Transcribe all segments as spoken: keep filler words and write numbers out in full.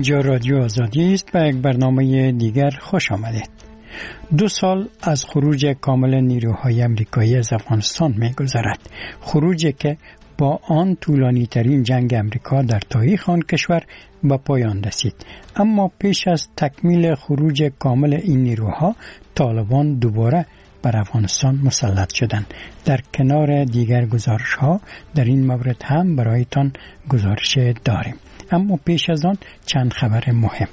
اینجا رادیو آزادی است و یک برنامه دیگر خوش آمدید. دو سال از خروج کامل نیروهای امریکایی از افغانستان می گذرد. خروجی که با آن طولانی ترین جنگ امریکا در تاریخ آن کشور به پایان رسید. اما پیش از تکمیل خروج کامل این نیروها، طالبان دوباره بر افغانستان مسلط شدند. در کنار دیگر گزارش ها در این مورد هم برایتان گزارش داریم. اما پیش از آن چند خبر مهم.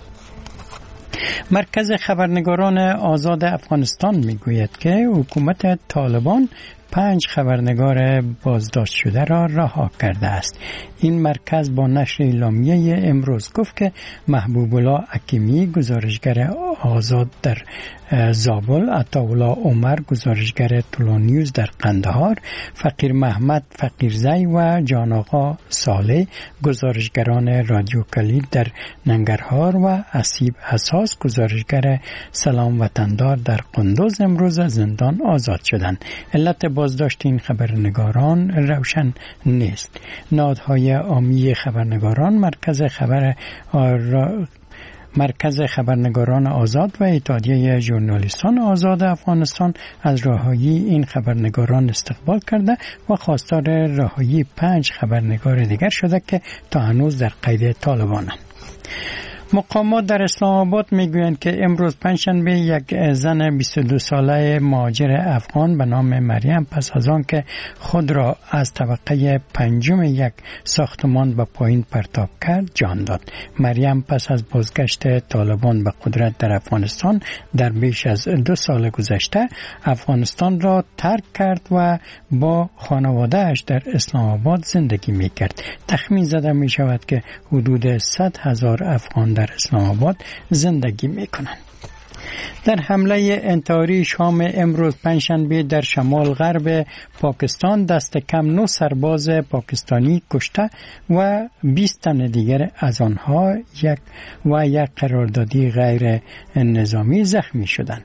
مرکز خبرنگاران آزاد افغانستان میگوید که حکومت طالبان پنج خبرنگار بازداشت شده را رها کرده است. این مرکز با نشر اعلامیه امروز گفت که محبوب الله حکیمی گزارشگر آزاد در زابل، عطاالله عمر گزارشگر طلوع نیوز در قندهار، فقیر محمد فقیرزی و جان آقا صالح گزارشگران رادیو کلید در ننگرهار و حسیب حساس گزارشگر سلام وطندار در قندوز امروز از زندان آزاد شدند. علت بازداشت این خبرنگاران روشن نیست. نهادهای عامی خبرنگاران، مرکز خبر آر... مرکز خبرنگاران آزاد و اتحادیه ژورنالیستان آزاد افغانستان از رهایی این خبرنگاران استقبال کرده و خواستار رهایی پنج خبرنگار دیگر شده که تا هنوز در قید طالبانند. مقامات در اسلام آباد میگویند که امروز پنجشنبه یک زن بیست و دو ساله مهاجر افغان به نام مریم پس از آن که خود را از طبقه پنجم یک ساختمان به پایین پرتاب کرد جان داد. مریم پس از بازگشت طالبان به قدرت در افغانستان در بیش از دو سال گذشته افغانستان را ترک کرد و با خانواده‌اش در اسلام آباد زندگی میکرد. تخمین زده می شود که حدود صد هزار افغان در اسلام آباد زندگی میکنند. در حمله انتحاری شام امروز پنجشنبه در شمال غرب پاکستان دست کم نه سرباز پاکستانی کشته و بیست تن دیگر از آنها یک و یک قراردادی غیر نظامی زخمی شدند.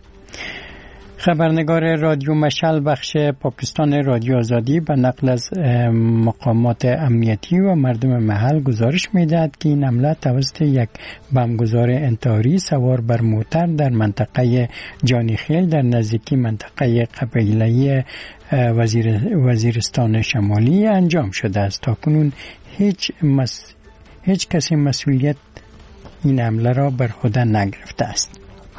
خبرنگار رادیو مشعل بخش پاکستان رادیو آزادی به نقل از مقامات امنیتی و مردم محل گزارش می‌دهد که این حمله توسط یک بمبگذار انتحاری سوار بر موتر در منطقه جانیخیل در نزدیکی منطقه قبیله‌ای وزیر وزیرستان شمالی انجام شده است. تاکنون هیچ مس... هیچ کسی مسئولیت این حمله را بر خود نگرفته است.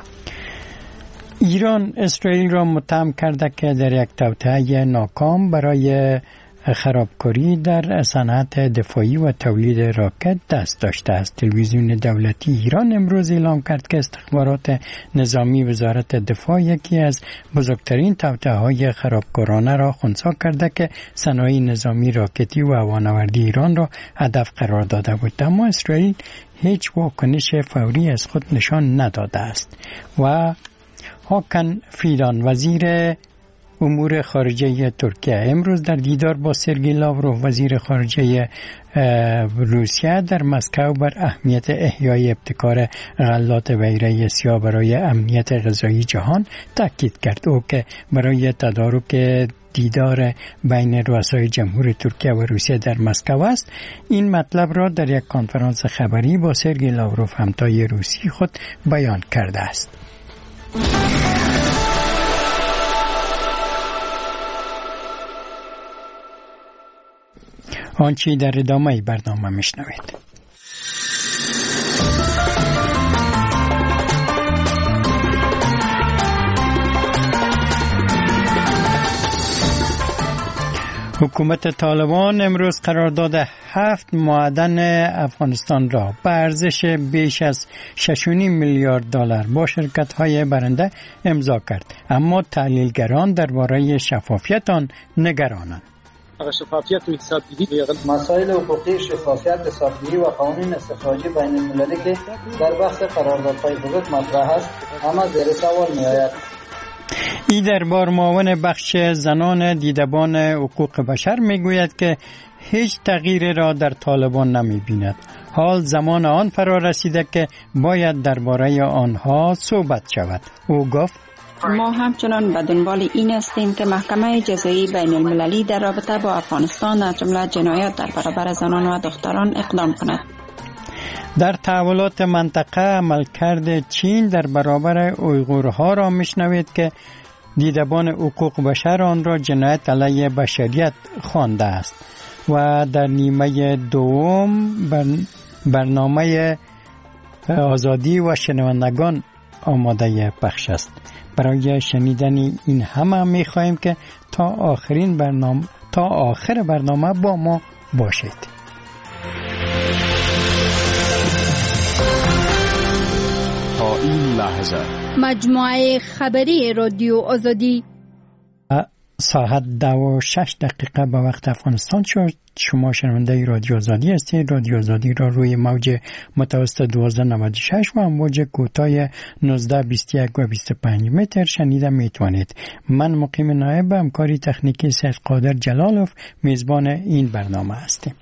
ایران اسرائیل را متهم کرده که در یک توطئه ناکام برای خرابکاری در صنعت دفاعی و تولید راکت دست داشته است. تلویزیون دولتی ایران امروز اعلام کرد که استخبارات نظامی وزارت دفاع یکی از بزرگترین توطئه‌های خرابکارانه را خنثی کرده که صنایع نظامی راکتی و هوانوردی ایران را هدف قرار داده بود. اما اسرائیل هیچ واکنش فوری از خود نشان نداده است. و هاکن فیدان وزیر امور خارجه ترکیه امروز در دیدار با سرگئی لاوروف وزیر خارجه روسیه در مسکو بر اهمیت احیای ابتکار غلات بیره سیاه برای امنیت غذایی جهان تاکید کرد. او که برای تدارک دیدار بین رؤسای جمهور ترکیه و روسیه در مسکو است، این مطلب را در یک کنفرانس خبری با سرگئی لاوروف همتای روسی خود بیان کرده است. آنچه در ادامه برنامه میشنوید. حکومت طالبان امروز قرار داده هفت معدن افغانستان را به ارزش بیش از شش و نیم میلیارد دلار با شرکت‌های برنده امضا کرد. اما تحلیلگران درباره شفافیت آن نگرانند. شفافیت و حسابگیری مسائل حقوقی، شفافیت، حسابگیری و قوانین استخراجی بین المللی که در بحث قراردادهای بزرگ مطرح است اما زیر سوال می‌آید. این دربار معاون بخش زنان دیدبان حقوق بشر میگوید که هیچ تغییری را در طالبان نمی‌بیند. حال زمان آن فرا رسیده که باید درباره آنها صحبت شود. او گفت ما همچنان به دنبال این هستیم که محکمه جزایی بین المللی در رابطه با افغانستان از جمله جنایات در برابر زنان و دختران اقدام کند. در تحولات منطقه عملکرد چین در برابر اویغورها را میشنوید که دیدبان حقوق بشر آن را جنایت علیه بشریت خوانده است و در نیمه دوم برنامه آزادی و شنوندگان آماده پخش است. برای شنیدن این همه می خواهیم که تا آخرین برنامه تا آخر برنامه با ما باشید. تا این لحظه مجموعه خبری رادیو آزادی ساعت دو و شش دقیقه به وقت افغانستان شد. شما شنونده رادیو آزادی هستید. رادیو آزادی را روی موج متوسط دوازده نود و شش و موج کوتاه نوزده بیست و یک و بیست و پنج متر شنیده میتوانید. من مقیم نایب همکاری تکنیکی سید قادر جلالوف میزبان این برنامه هستیم.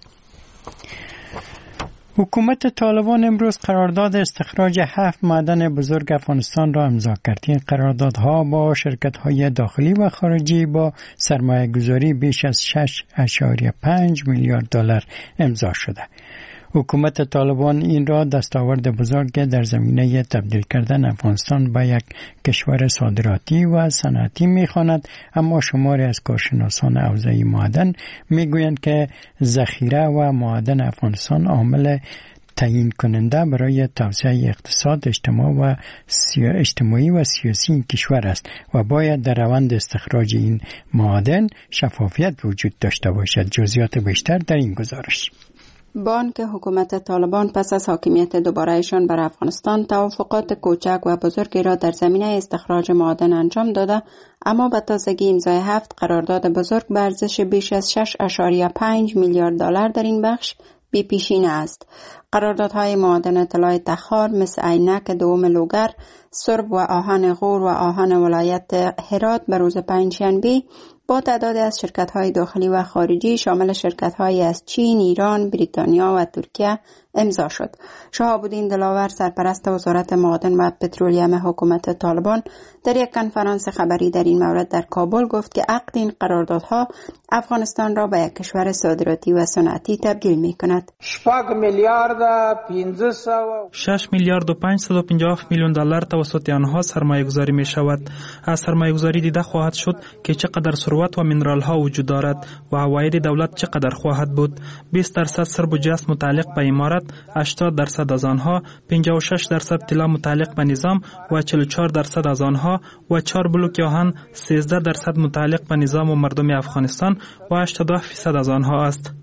حکومت طالبان امروز قرارداد استخراج هفت معدن بزرگ افغانستان را امضا کرد. این قراردادها با شرکت‌های داخلی و خارجی با سرمایه‌گذاری بیش از شش ممیز پنج میلیارد دلار امضا شده. حکومت طالبان این را دستاورد بزرگ در زمینه تبدیل کردن افغانستان به یک کشور صادراتی و صنعتی می‌خواند، اما شماری از کارشناسان حوزه معدن می‌گویند که ذخیره و معدن افغانستان عامل تعیین کننده برای توسعه اقتصاد اجتماعی و اجتماعی و سیاسی این کشور است و باید در روند استخراج این معدن شفافیت وجود داشته باشد. جزئیات بیشتر در این گزارش. با آنکه حکومت طالبان پس از حاکمیت دوبارهشان بر افغانستان توافقات کوچک و بزرگی را در زمینه استخراج معادن انجام داده، اما به تازگی امضای هفت قرارداد بزرگ به ارزش بیش از شش ممیز پنج میلیارد دلار در این بخش بی پیشینه است. قراردادهای معادن طلای تخار مثل عینک دوم لوگر، سرب و آهن غور و آهن ولایت هرات به روز پنجشنبه با تعدادی از شرکت‌های داخلی و خارجی شامل شرکت‌های از چین، ایران، بریتانیا و ترکیه امضا شد. شهاب‌الدین دلاور سرپرست وزارت معادن و پترولیم حکومت طالبان در یک کنفرانس خبری در این مورد در کابل گفت که عقد این قراردادها افغانستان را به یک کشور صادراتی و صنعتی تبدیل می‌کند. شش میلیارد و پانصد و پنجاه میلیون دلار توسط آنها سرمایه‌گذاری می‌شود. از سرمایه‌گذاری دیده خواهد شد که چقدر ثروت و مینرال‌ها وجود دارد و عواید دولت چقدر خواهد بود. بیست درصد سرب و جست متعلق به امارات، هشتاد درصد از آنها، پنجاه و شش درصد طلا متعلق به نظام و چهل و چهار درصد از آنها و چهار بلوک آهن سیزده درصد متعلق به نظام و مردم افغانستان و هشتاد و هفت درصد از آنها است.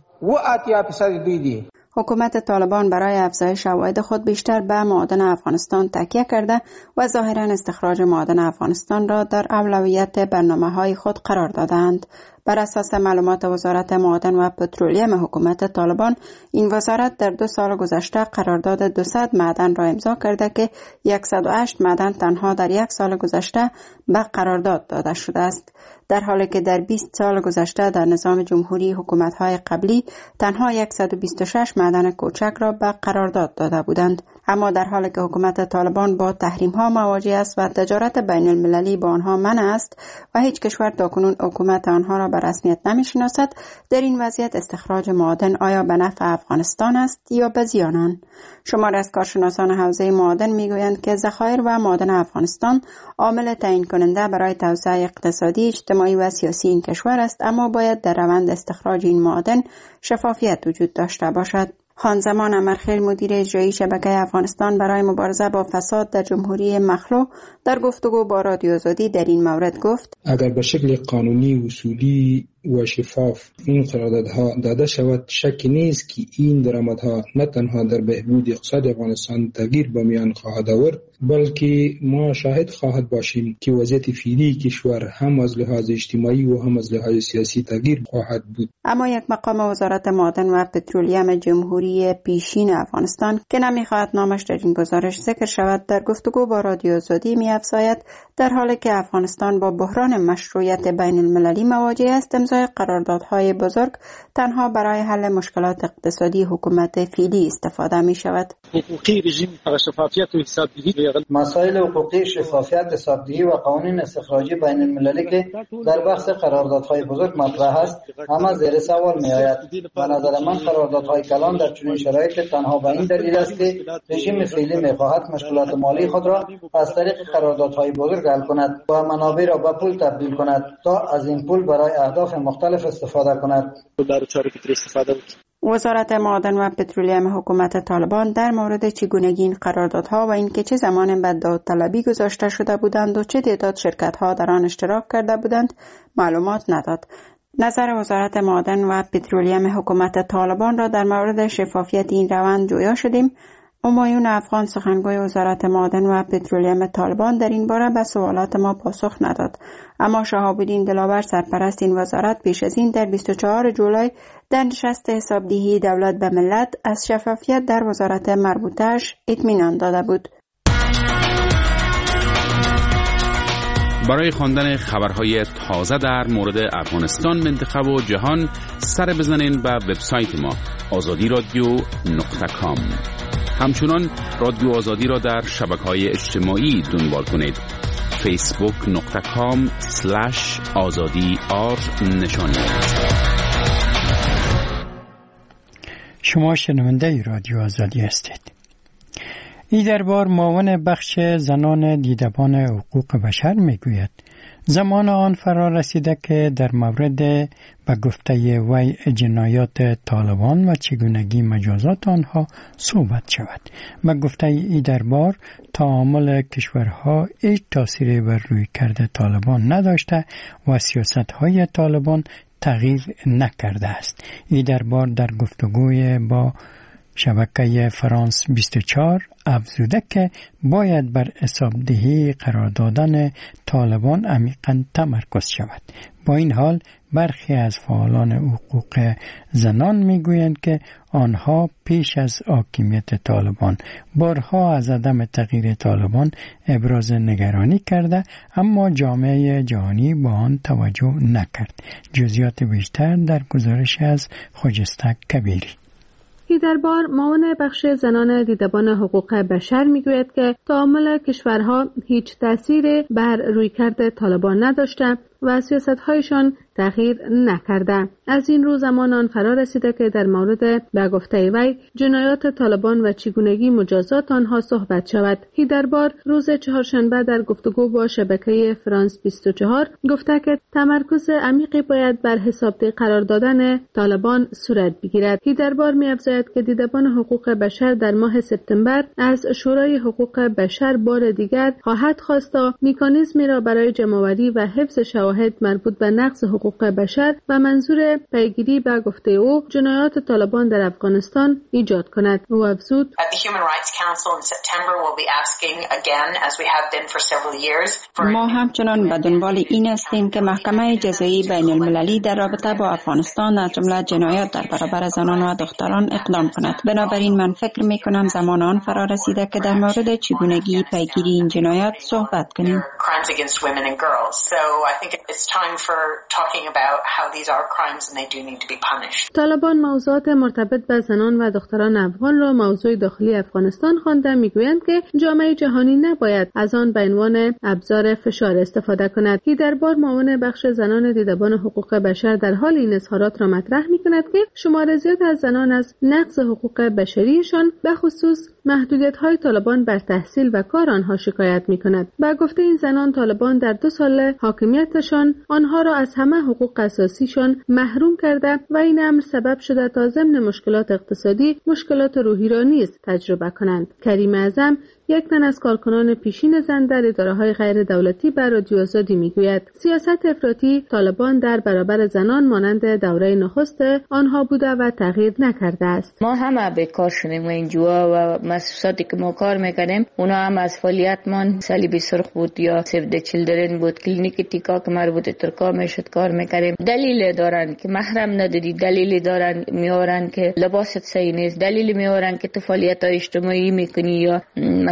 حکومت طالبان برای افزایش عواید خود بیشتر به معادن افغانستان تکیه کرده و ظاهراً استخراج معادن افغانستان را در اولویت برنامه‌های خود قرار دادند. بر اساس معلومات وزارت معادن و پترولیم حکومت طالبان، این وزارت در دو سال گذشته قرارداد دویست معدن را امضا کرده که صد و هشت معدن تنها در یک سال گذشته به قرارداد داده شده است، در حالی که در بیست سال گذشته در نظام جمهوری حکومت‌های قبلی تنها صد و بیست و شش معدن کوچک را به قرارداد داده بودند. اما در حالی که حکومت طالبان با تحریم‌ها مواجه است و تجارت بین المللی با آنها منع است و هیچ کشور تاکنون حکومت آنها را به رسمیت نمی‌شناسد، در این وضعیت استخراج معادن آیا به نفع افغانستان است یا به زیان آن؟ شماری از کارشناسان حوزه معادن میگویند که ذخایر و معادن افغانستان عامل تعیین کننده برای توسعه اقتصادی، اجتماعی و سیاسی این کشور است، اما باید در روند استخراج این معادن شفافیت وجود داشته باشد. خانزمان امرخیل، مدیر اجرایی شبکه افغانستان برای مبارزه با فساد در جمهوری مخلو، در گفتگو با رادیو آزادی در این مورد گفت: اگر به شکل قانونی، اصولی و شفاف این قراردادها داده شود، شک نیست که این درآمدها نه تنها در بهبود اقتصاد افغانستان تغییر به میان خواهد آورد، بلکه ما شاهد خواهد باشیم که وضعیت فعلی کشور هم از لحاظ اجتماعی و هم از لحاظ سیاسی تغییر خواهد بود. اما یک مقام وزارت معادن و پترولیم جمهوری پیشین افغانستان که نمیخواهد نامش در این گزارش ذکر شود، در گفتگو با رادیو آزادی می‌افزاید در حالی که افغانستان با بحران مشروعیت بین المللی مواجه است، امضای قراردادهای بزرگ تنها برای حل مشکلات اقتصادی حکومت فعلی استفاده می شود. حقوقی رژیم شفافیت و حسابدهی مسائل حقوقی، شفافیت، حسابدهی و قوانین استخراجی بین المللی که در بحث قراردادهای بزرگ مطرح است اما زیر سوال می آید. به نظر من قراردادهای کلان در چنین شرایط تنها به این دلیل است که رژیم فعلی می خواهد مشکلات مالی خود را از طریق قراردادهای بزرگ حل کند و منابع را به پول تبدیل کند تا از این پول برای اهداف مختلف استفاده کند. وزارت معادن و پترولیم حکومت طالبان در مورد چگونگی این قراردادها و اینکه چه زمان به داوطلبی گذاشته شده بودند و چه تعداد شرکت‌ها در آن اشتراک کرده بودند معلومات نداد. نظر وزارت معادن و پترولیم حکومت طالبان را در مورد شفافیت این روند جویا شدیم. همایون افغان سخنگوی وزارت معادن و پترولیم طالبان در این باره به سوالات ما پاسخ نداد. اما شهاب‌الدین دلاور سرپرست این وزارت پیش از این در بیست و چهارم جولای در نشست حسابدهی دولت به ملت از شفافیت در وزارت مربوطه‌اش اطمینان داده بود. برای خواندن خبرهای تازه در مورد افغانستان، منطقه و جهان سر بزنین به وبسایت ما آزادی رادیو نقطه کام. همچنان رادیو آزادی را در شبکه‌های اجتماعی دنبال کنید. فیسبوک نقطه کام سلش آزادی آر نشانی. شما شنونده رادیو آزادی هستید. این دربار معاون بخش زنان دیدبان حقوق بشر میگوید زمان آن فرا رسیده که در مورد به گفته وی جنایات طالبان و چگونگی مجازات آنها صحبت شود. به گفته ای دربار تعامل کشورها هیچ تأثیری بر رویکرد طالبان نداشته و سیاست‌های طالبان تغییر نکرده است. ای دربار در گفتگوی با شبکه فرانس بیست و چهار افزوده که باید بر حسابدهی قرار دادن طالبان عمیقاً تمرکز شود. با این حال برخی از فعالان حقوق زنان میگویند که آنها پیش از حاکمیت طالبان بارها از عدم تغییر طالبان ابراز نگرانی کرده اما جامعه جهانی با آن توجه نکرد. جزئیات بیشتر در گزارش از خجسته کبیری. ای دربار معاون بخش زنان دیدبان حقوق بشر میگوید که تعامل کشورها هیچ تأثیری بر رویکرد طالبان نداشته و سیاست‌هایشان تغییر نکرده. از این رو زمان آن فرا رسیده که در مورد به گفته وی جنایات طالبان و چگونگی مجازات آنها صحبت شود. ای دربار روز چهارشنبه در گفتگو با شبکه فرانس بیست و چهار گفته که تمرکز عمیقی باید بر حسابدهی قرار دادن طالبان صورت بگیرد. ای دربار می‌افزاید که دیدبان حقوق بشر در ماه سپتامبر از شورای حقوق بشر بار دیگر خواهد خواست تا مکانیزمی را برای جمع‌آوری و حفظ شواهد مربوط به نقض حقوق بشر و منظور پیگیری به گفته او جنایات طالبان در افغانستان ایجاد کند. او افزود ما همچنان به دنبال این هستیم که محکمه جزایی بین المللی در رابطه با افغانستان از جمله جنایات در برابر زنان و دختران اقدام کند. بنابراین من فکر می کنم زمان آن فرا رسیده که در مورد چگونگی پیگیری این جنایات صحبت کنیم. طالبان موضوعات مرتبط به زنان و دختران افغان را موضوع داخلی افغانستان خوانده میگویند که جامعه جهانی نباید از آن به عنوان ابزار فشار استفاده کند. ای دربار معاون بخش زنان دیدبان حقوق بشر در حال این اظهارات را مطرح میکند که شمار زیاد از زنان از نقض حقوق بشریشان به خصوص محدودیت‌های طالبان بر تحصیل و کار آنها شکایت می‌کند. با گفته این زنان طالبان در دو سال حاکمیتشان آنها را از همه حقوق اساسیشان محروم کرده و این امر سبب شده تا ضمن مشکلات اقتصادی مشکلات روحی را نیز تجربه کنند. کریم اعظم یک تن از کارکنان پیشین زن در اداره‌های غیر دولتی بر رادیو آزادی میگوید سیاست افراطی طالبان در برابر زنان مانند دوره نخست آنها بوده و تغییر نکرده است. ما هم بیکار شدیم و این جوا و مؤسساتی که ما کار میکردیم اونا هم از فعالیتمان صلیب سرخ بود یا سیو د چیلدرن بود، کلینیک تیکا که مربوط ترکا میشد کار میکردیم. دلیل دارن که محرم نداری، دلیل دارن میارن که لباست صحیح نیست، دلیل میارن که تو فعالیت اجتماعی میکنی یا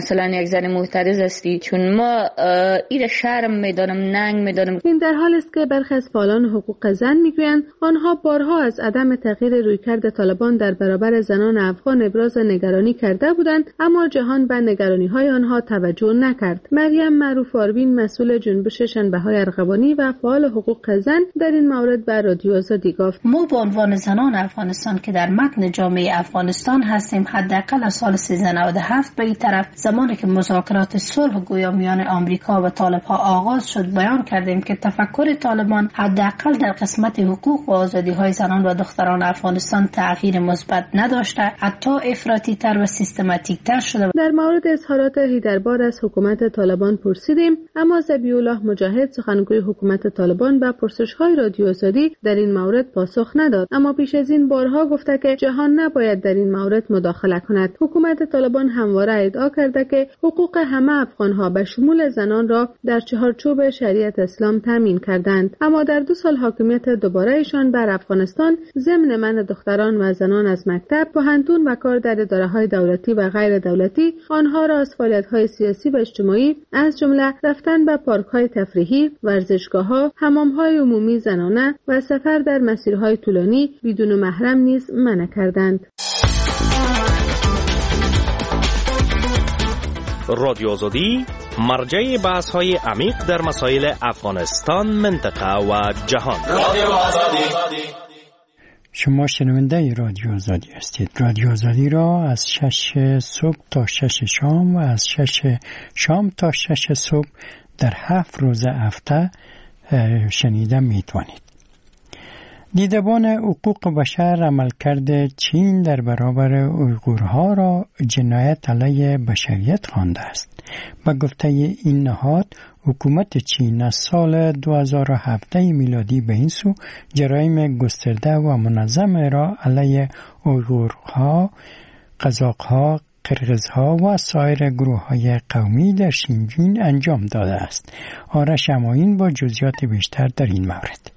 مثلا یک زن معترض هستی، چون ما این شرم میدانم، ننگ میدانم. این در حال است که برخی از فعالان حقوق زن میگویند آنها بارها از عدم تغییر رویکرد طالبان در برابر زنان افغان ابراز نگرانی کرده بودند، اما جهان به نگرانی‌های آنها توجه نکرد. مریم معروف آروین، مسئول جنبش شنبه‌های ارغوانی و فعال حقوق زن، در این مورد به رادیو آزادی گفت: ما به عنوان زنان افغانستان که در متن جامعه افغانستان هستیم، حداقل از سال سیزده نود و هفت به این طرف، زمانی که مذاکرات صلح گویا میان آمریکا و طالب‌ها آغاز شد، بیان کردیم که تفکر طالبان حداقل در قسمت حقوق و آزادی‌های زنان و دختران افغانستان تغییر مثبت نداشته، حتی افراطی‌تر و سیستماتیک‌تر شده. در مورد اظهارات هیدربار از حکومت طالبان پرسیدیم، اما ذبیح‌الله مجاهد، سخنگوی حکومت طالبان، به پرسش‌های رادیو آزادی در این مورد پاسخ نداد، اما پیش از این بارها گفته که جهان نباید در این مورد مداخله کند. حکومت طالبان همواره ادعا کرده که حقوق همه افغان‌ها به شمول زنان را در چهارچوب شریعت اسلام تامین کردند، اما در دو سال حاکمیت دوباره ایشان بر افغانستان ضمن منع دختران و زنان از مکتب، پوهنتون و کار در اداره‌های دولتی و غیر دولتی، آنها را از فعالیت‌های سیاسی و اجتماعی از جمله رفتن به پارک‌های تفریحی، ورزشگاه‌ها، حمام‌های عمومی زنانه و سفر در مسیرهای طولانی بدون محرم نیز منع کردند. رادیو آزادی مرجع بحث‌های عمیق در مسائل افغانستان، منطقه و جهان. رادیو آزادی. شما شنونده رادیو آزادی هستید. رادیو آزادی را از شش صبح تا شش شام و از شش شام تا شش صبح در هفت روز هفته شنیده میتوانید. دیدبان حقوق بشر عملکرد چین در برابر اویغورها را جنایت علیه بشریت خوانده است. به گفته این نهاد، حکومت چین از سال دو هزار و هفده میلادی به این سو جرایم گسترده و منظم را علیه اویغورها، قزاق‌ها، قرغزها و سایر گروه‌های قومی در شینجین انجام داده است. آرش اماین با جزئیات بیشتر در این مورد.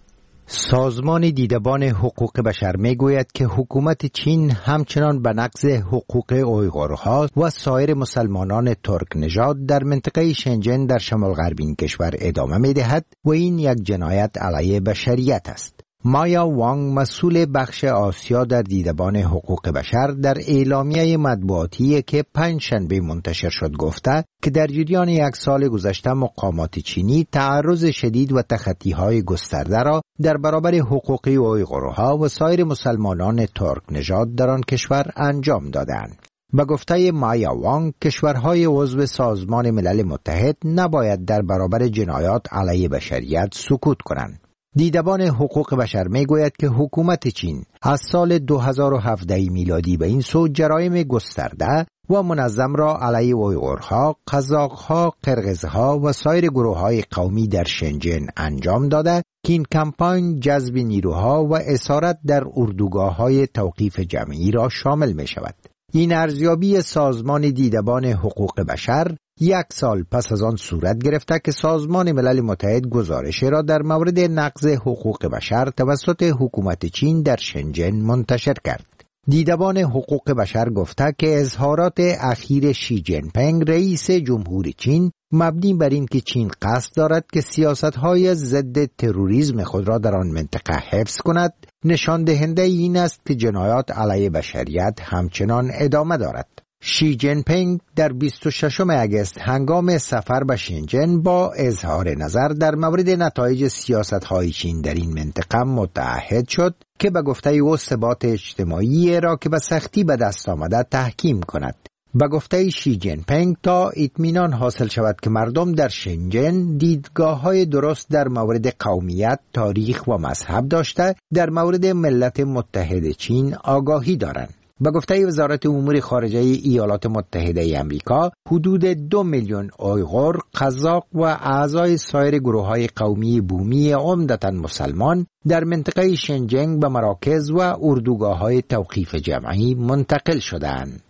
سازمان دیدبان حقوق بشر میگوید که حکومت چین همچنان به نقض حقوق اویغورها و سایر مسلمانان ترک نژاد در منطقه شنجن در شمال غربی این کشور ادامه میدهد و این یک جنایت علیه بشریت است. مایا وانگ، مسئول بخش آسیا در دیدبان حقوق بشر، در اعلامیه مطبوعاتی که پنج شنبه منتشر شد گفته که در جریان یک سال گذشته مقامات چینی تعرض شدید و تخطی‌های گسترده را در برابر حقوق اویغورها و سایر مسلمانان ترک نژاد در آن کشور انجام دادند. به گفته مایا وانگ، کشورهای عضو سازمان ملل متحد نباید در برابر جنایات علیه بشریت سکوت کنند. دیدبان حقوق بشر میگوید که حکومت چین از سال دو هزار و هفده میلادی به این سو جرایم گسترده و منظم را علیه اویغورها، قزاق‌ها، قرغزها و سایر گروه‌های قومی در شنجن انجام داده که این کمپاین جذب نیروها و اسارت در اردوگاه‌های توقیف جمعی را شامل می شود. این ارزیابی سازمان دیدبان حقوق بشر یک سال پس از آن صورت گرفته که سازمان ملل متحد گزارش را در مورد نقض حقوق بشر توسط حکومت چین در شنجن منتشر کرد. دیدبان حقوق بشر گفته که اظهارات اخیر شی جین پینگ رئیس جمهوری چین مبنی بر این که چین قصد دارد که سیاست‌های ضد تروریسم خود را در آن منطقه حفظ کند، نشان دهنده این است که جنایات علیه بشریت همچنان ادامه دارد. شی جین پینگ در بیست و ششم اگست هنگام سفر به شنجن با اظهار نظر در مورد نتایج سیاست‌های چین در این منطقه متعهد شد که به گفته او ثبات اجتماعی را که به سختی به دست آمده تحکیم کند. به گفته شی جین پینگ تا اطمینان حاصل شود که مردم در شنجن دیدگاه‌های درست در مورد قومیت، تاریخ و مذهب داشته، در مورد ملت متحد چین آگاهی دارند. به گفته وزارت امور خارجه ایالات متحده ای آمریکا، حدود دو میلیون اویغور، قزاق و اعضای سایر گروه‌های قومی بومی عمدتاً مسلمان در منطقه شنجن به مراکز و اردوگاه‌های توقیف جمعی منتقل شدند.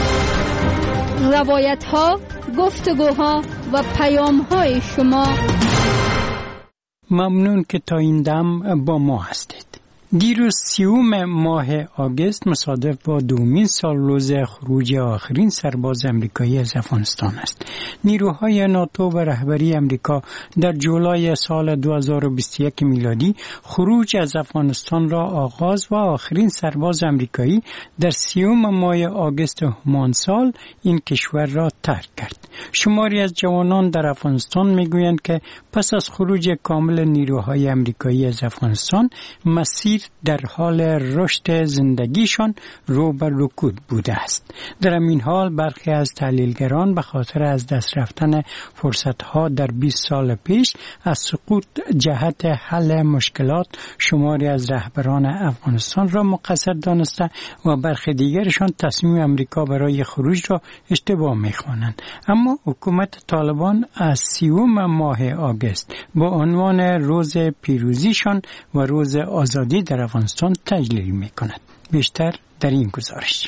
روایت‌ها، گفتگوها و پیام‌های شما. ممنون که تا این دم با ما هستید. دیروز سیوم ماه آگوست مصادف با دومین سال روز خروج آخرین سرباز امریکایی از افغانستان است. نیروهای ناتو و رهبری امریکا در جولای سال دو هزار و بیست و یک میلادی خروج از افغانستان را آغاز و آخرین سرباز امریکایی در سیوم ماه آگوست همان سال این کشور را ترک کرد. شماری از جوانان در افغانستان میگویند که پس از خروج کامل نیروهای امریکایی از افغانستان مسیر در حال رشد زندگیشان رو به رکود بوده است. در این حال برخی از تحلیلگران به خاطر از دست رفتن فرصت‌ها در بیست سال پیش از سقوط جهت حل مشکلات شماری از رهبران افغانستان را مقصر دانسته و برخی دیگرشان تصمیم امریکا برای خروج را اشتباه می‌خوانند. اما حکومت طالبان از سیوم ماه آگوست با عنوان روز پیروزیشان و روز آزادی در افغانستان تجلیل می‌کند. بیشتر در این گزارش.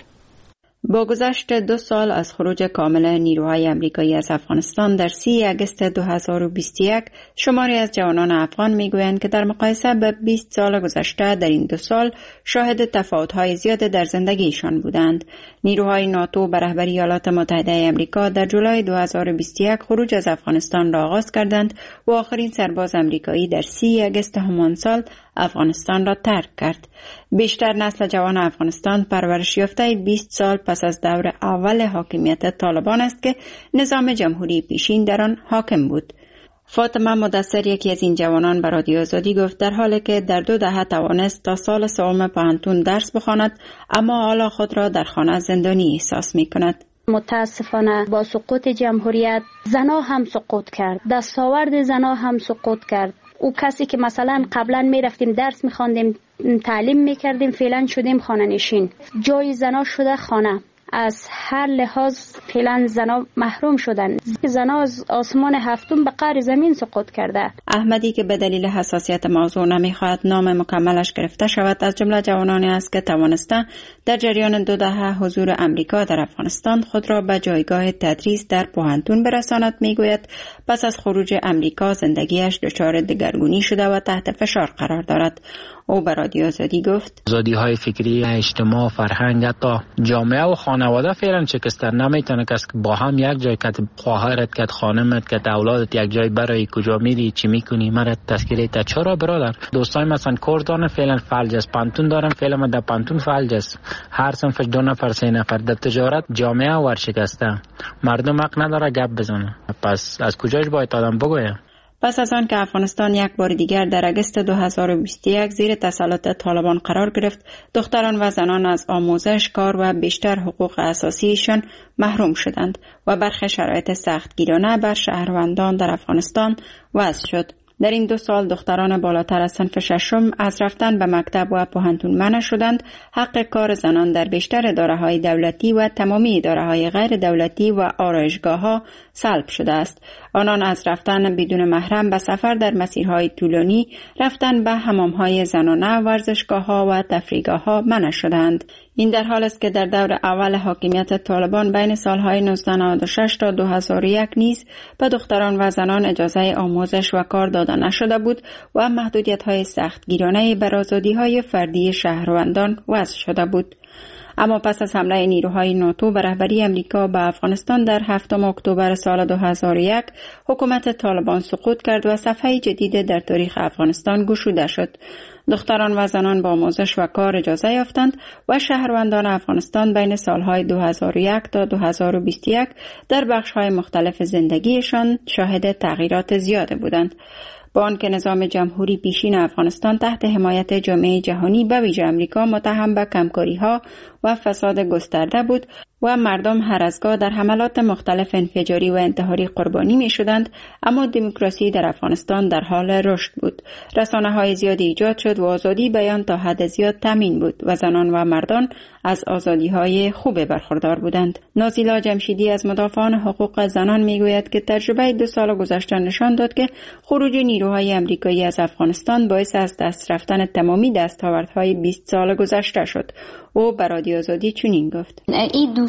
با گذشت دو سال از خروج کامل نیروهای امریکایی از افغانستان در سی آگوست دو هزار و بیست و یک، شماری از جوانان افغان میگویند که در مقایسه به بیست سال گذشته در این دو سال شاهد تفاوت‌های زیاد در زندگیشان بودند. نیروهای ناتو به رهبری ایالات متحده آمریکا در جولای دو هزار و بیست و یک خروج از افغانستان را آغاز کردند و آخرین سرباز امریکایی در سی آگوست همان سال افغانستان را ترک کرد. بیشتر نسل جوان افغانستان پرورش یافته بیست سال پس از دور اول حاکمیت طالبان است که نظام جمهوری پیشین در آن حاکم بود. فاطمه مدثر یکی از این جوانان به رادیو آزادی گفت در حالی که در دو دهه توانست تا سال سوم پانتون درس بخواند، اما حالا خود را در خانه زندانی احساس می کند. متاسفانه با سقوط جمهوریت زنا هم سقوط کرد، دستاورد زنا هم سقوط کرد. او کسی که مثلا قبلا می رفتیم درس می خواندیم، تعلیم می کردیم، فعلا شدیم خانه نشین. جای زنا شده خانه. از هر لحاظ فعلا زنا محروم شدن. زنا از آسمان هفتم به قعر زمین سقوط کرده. احمدی که به دلیل حساسیت موضوع نمیخواهد نام مکملش گرفته شود از جمله جوانانی است که توانسته در جریان دو دهه حضور امریکا در افغانستان خود را به جایگاه تدریس در پوهنتون برساند. میگوید پس از خروج امریکا زندگیش دچار دگرگونی شده و تحت فشار قرار دارد. او به رادیو آزادی گفت آزادی های فکری، اجتماع، فرهنگ، حتی جامعه و خانواده فعلا شکسته. نمیتونه کس با هم یک جای که خواهرت که خانمت که اولادت یک جای برای کجا میری چی میکنی مرا تذکریت چرا برادر. دوستای مثلا کردان فعلا فلج است، پانتون دارم فعلا ما در پانتون فلج است. هر صنفش دو نفر سه نفر. در تجارت جامعه ورشکسته، مردم حق نداره گپ بزنه. پس از کجاش باید آدم بگویه؟ پس از آن که افغانستان یک بار دیگر در آگوست دو هزار و بیست و یک زیر تسلط طالبان قرار گرفت، دختران و زنان از آموزش، کار و بیشتر حقوق اساسیشان محروم شدند و برخی شرایط سختگیرانه بر شهروندان در افغانستان وضع شد. در این دو سال دختران بالاتر از صنف ششم از رفتن به مکتب و پوهنتون منع شدند. حق کار زنان در بیشتر اداره‌های دولتی و تمامی اداره‌های غیر دولتی و آرایشگاه‌ها سلب شده است. آنان از رفتن بدون محرم به سفر در مسیرهای طولانی، رفتن به حمام‌های زنانه، ورزشگاه‌ها و تفریحگاه‌ها منع شدند. این در حال است که در دور اول حاکمیت طالبان بین سالهای نوزده نود و شش تا دو هزار و یک نیز به دختران و زنان اجازه آموزش و کار داده نشده بود و محدودیت‌های سختگیرانه بر آزادی‌های فردی شهروندان وضع شده بود. اما پس از حمله نیروهای ناتو به رهبری امریکا به افغانستان در هفتم اکتبر سال دو هزار و یک، حکومت طالبان سقوط کرد و صفحه جدید در تاریخ افغانستان گشوده شد. دختران و زنان با آموزش و کار اجازه یافتند و شهروندان افغانستان بین سالهای دو هزار و یک تا دو هزار و بیست و یک در بخش‌های مختلف زندگیشان شاهد تغییرات زیاد بودند. با آنکه نظام جمهوری پیشین افغانستان تحت حمایت جامعه جهانی به ویژه امریکا متهم به کمکاری‌ها و فساد گسترده بود و مردم هر از گاه در حملات مختلف انفجاری و انتحاری قربانی می شدند، اما دموکراسی در افغانستان در حال رشد بود. رسانه‌های زیادی ایجاد شد و آزادی بیان تا حد زیاد تامین بود و زنان و مردان از آزادی‌های خوب برخوردار بودند. نازیلا جمشیدی از مدافعان حقوق زنان میگوید که تجربه دو سال گذشته نشان داد که خروج نیروهای آمریکایی از افغانستان باعث از دست رفتن تمامی دستاوردهای بیست سال گذشته شد. او به رادیو آزادی چنین گفت: این دو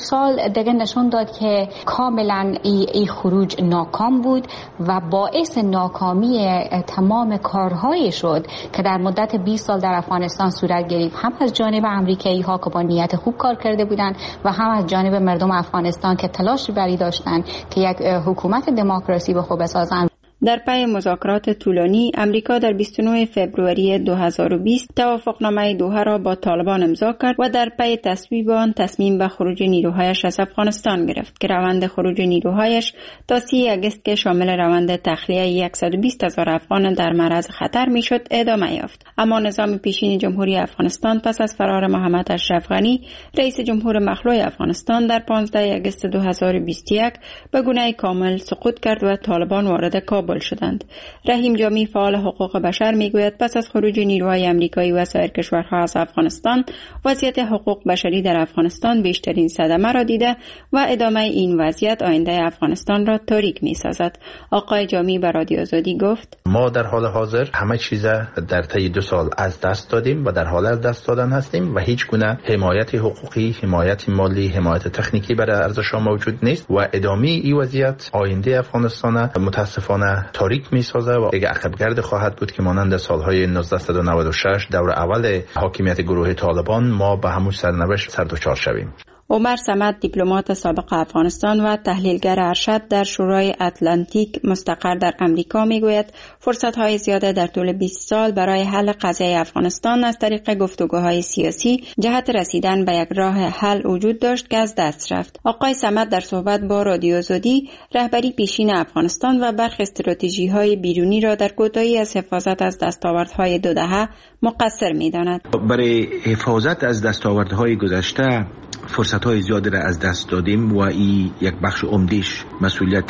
سال دیگه نشون داد که کاملا این ای خروج ناکام بود و باعث ناکامی تمام کارهایی شد که در مدت بیست سال در افغانستان صورت گرفت، هم از جانب امریکایی ها که با نیت خوب کار کرده بودند و هم از جانب مردم افغانستان که تلاش بری داشتند که یک حکومت دموکراسی به خوب بسازند. در پی مذاکرات طولانی، امریکا در بیست و نه فوریه دو هزار و بیست توافقنامه دوحه را با طالبان امضا کرد و در پی تصویب آن تصمیم به خروج نیروهایش از افغانستان گرفت که روند خروج نیروهایش تا سی اگست که شامل روند تخلیه صد و بیست هزار افغان در معرض خطر میشد ادامه یافت. اما نظام پیشین جمهوری افغانستان پس از فرار محمد اشرف غنی رئیس جمهور مخلوع افغانستان در پانزده اگست دو هزار و بیست و یک به گونه کامل سقوط کرد و طالبان وارد کابل شدند. رحیم جامی فعال حقوق بشر میگوید پس از خروج نیروهای امریکایی و سایر کشورها از افغانستان وضعیت حقوق بشری در افغانستان بیشترین صدمه را دیده و ادامه این وضعیت آینده افغانستان را تاریک میسازد. آقای جامی به رادیو آزادی گفت: ما در حال حاضر همه چیز در طی دو سال از دست دادیم و در حال از دست دادن هستیم و هیچ گونه حمایت حقوقی، حمایت مالی، حمایت تکنیکی برای ارزش‌ها موجود نیست و ادامه این وضعیت آینده افغانستان متاسفانه تاریک میسازه و دیگه عقب‌گرد خواهد بود که مانند سالهای نوزده نود و شش دور اول حاکمیت گروه طالبان ما به همون سرنوشت سر دچار شویم. عمر صمد، دیپلمات سابق افغانستان و تحلیلگر ارشد در شورای اتلانتیک مستقر در امریکا میگوید فرصت‌های زیاده در طول بیست سال برای حل قضیه افغانستان از طریق گفتگوهای سیاسی جهت رسیدن به یک راه حل وجود داشت که از دست رفت. آقای صمد در صحبت با رادیو آزادی رهبری پیشین افغانستان و برخی استراتژی‌های بیرونی را در کوتاهی از حفاظت از دستاوردهای دو دهه مقصر می‌داند. برای حفاظت از دستاوردهای گذشته فرصت‌های زیادی را از دست دادیم و این یک بخش عمده‌اش مسئولیت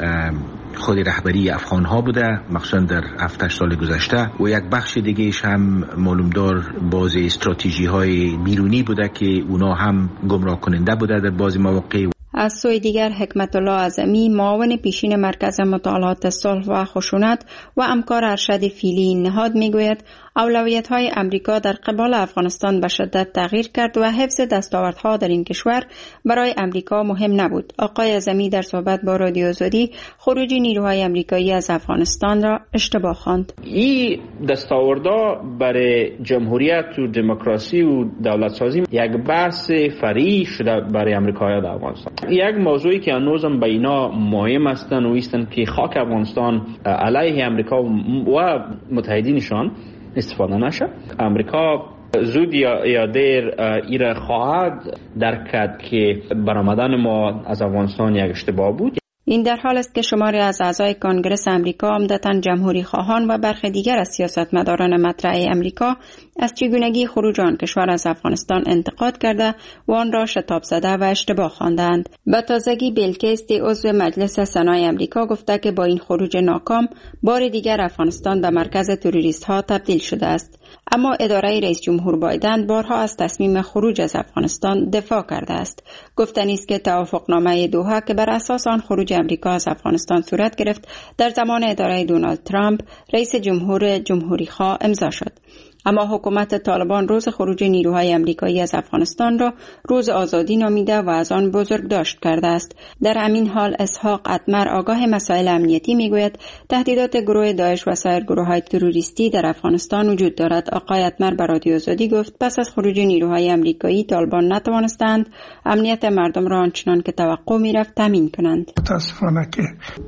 خود رهبری افغان‌ها بوده، مخصوصا در هفت سال گذشته، و یک بخش دیگه‌اش هم معلومدار باز استراتژی‌های بیرونی بوده که اونا هم گمراه کننده بوده در بعضی مواقع. از سوی دیگر حکمت الله اعظمی، معاون پیشین مرکز مطالعات صلح و خشونت و همکار ارشد فیلی این نهاد میگوید اولویت‌های امریکا در قبال افغانستان به شدت تغییر کرد و حفظ دستاوردها در این کشور برای امریکا مهم نبود. آقای اعظمی در صحبت با رادیو آزادی خروج نیروهای امریکایی از افغانستان را اشتباه خواند. این دستاوردها برای جمهوریت و دموکراسی و دولت سازی یک بحث فرعی شده برای امریکایی‌ها در افغانستان. یک موضوعی که هنوزم به اینا مهم هستند و ایستند که خاک افغانستان علیه امریکا و متحدینشان استفاده نشه. امریکا زود یا, یا دیر ایره خواهد درک کرد که برآمدن ما از افغانستان یک اشتباه بود. این در حال است که شماری از اعضای کنگره امریکا، عمدتاً جمهوری خواهان و برخی دیگر از سیاستمداران مطرح امریکا از چگونگی خروج آن کشور از افغانستان انتقاد کرده و آن را شتاب زده و اشتباه خواندند. به تازگی بیل کیستی عضو مجلس سنای امریکا گفته که با این خروج ناکام بار دیگر افغانستان به مرکز تروریست ها تبدیل شده است. اما اداره رئیس جمهور بایدن بارها از تصمیم خروج از افغانستان دفاع کرده است. گفتنی است که توافقنامه دوحه که بر اساس آن خروج امریکا از افغانستان صورت گرفت در زمان اداره دونالد ترامپ رئیس جمهور جمهوری خواه امضا شد. اما حکومت طالبان روز خروج نیروهای امریکایی از افغانستان را روز آزادی نامیده و از آن بزرگداشت کرده است. در همین حال اسحاق اتمر آگاه مسائل امنیتی میگوید تهدیدات گروه داعش و سایر گروه‌های تروریستی در افغانستان وجود دارد. آقای اتمر به رادیو آزادی گفت پس از خروج نیروهای امریکایی طالبان نتوانستند امنیت مردم را آنچنان که توقع میرفت تامین کنند. متاسفانه که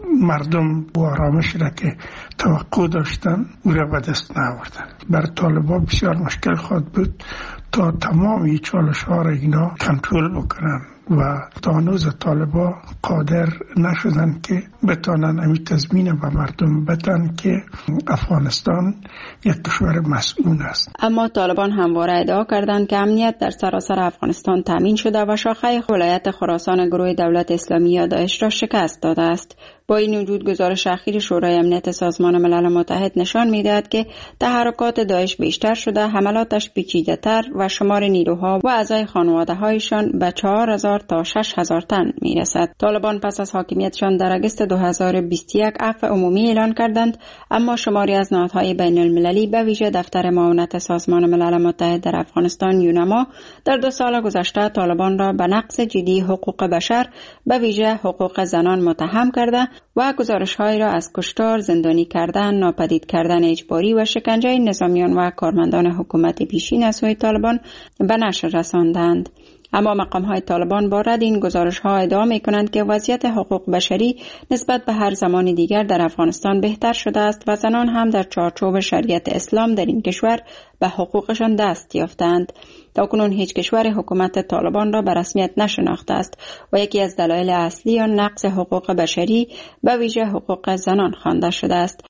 مردم با آرامش را که توقع داشتند او را به دست نآوردند. بر طالبان بسیار مشکل خواهد بود تا تمام این چالش ها را اینا کنترل بکنن و تا هنوز طالبان قادر نشدن که بتانن امی تضمین به مردم بدن که افغانستان یک کشور مسئول است. اما طالبان همواره ادعا کردند که امنیت در سراسر افغانستان تامین شده و شاخه ولایت خراسان گروه دولت اسلامی یا داعش را شکست داده است. با این وجود گزارش اخیر شورای امنیت سازمان ملل متحد نشان می‌دهد که تحرکات داعش بیشتر شده، حملاتش پیچیده‌تر و شمار نیروها و اعضای خانواده‌هایشان به چهار هزار تا شش هزار تن می رسد. طالبان پس از حاکمیتشان در اگست دو هزار و بیست و یک عفو عمومی اعلان کردند، اما شماری از نهادهای بین المللی به ویژه دفتر معاونت سازمان ملل متحد در افغانستان یونما در دو سال گذشته طالبان را به نقض جدی حقوق بشر به ویژه حقوق زنان متهم کرده و گزارش‌هایی را از کشتار، زندانی کردن، ناپدید کردن اجباری و شکنجه نظامیان و کارمندان حکومت پیشین از سوی طالبان به نشر رساندند. اما مقام‌های طالبان با رد این گزارش‌ها ادعا می‌کنند که وضعیت حقوق بشری نسبت به هر زمان دیگر در افغانستان بهتر شده است و زنان هم در چارچوب شریعت اسلام در این کشور به حقوقشان دست یافتند. تاکنون هیچ کشور حکومت طالبان را به رسمیت نشناخته است و یکی از دلایل اصلی آن نقض حقوق بشری به ویژه حقوق زنان خوانده شده است.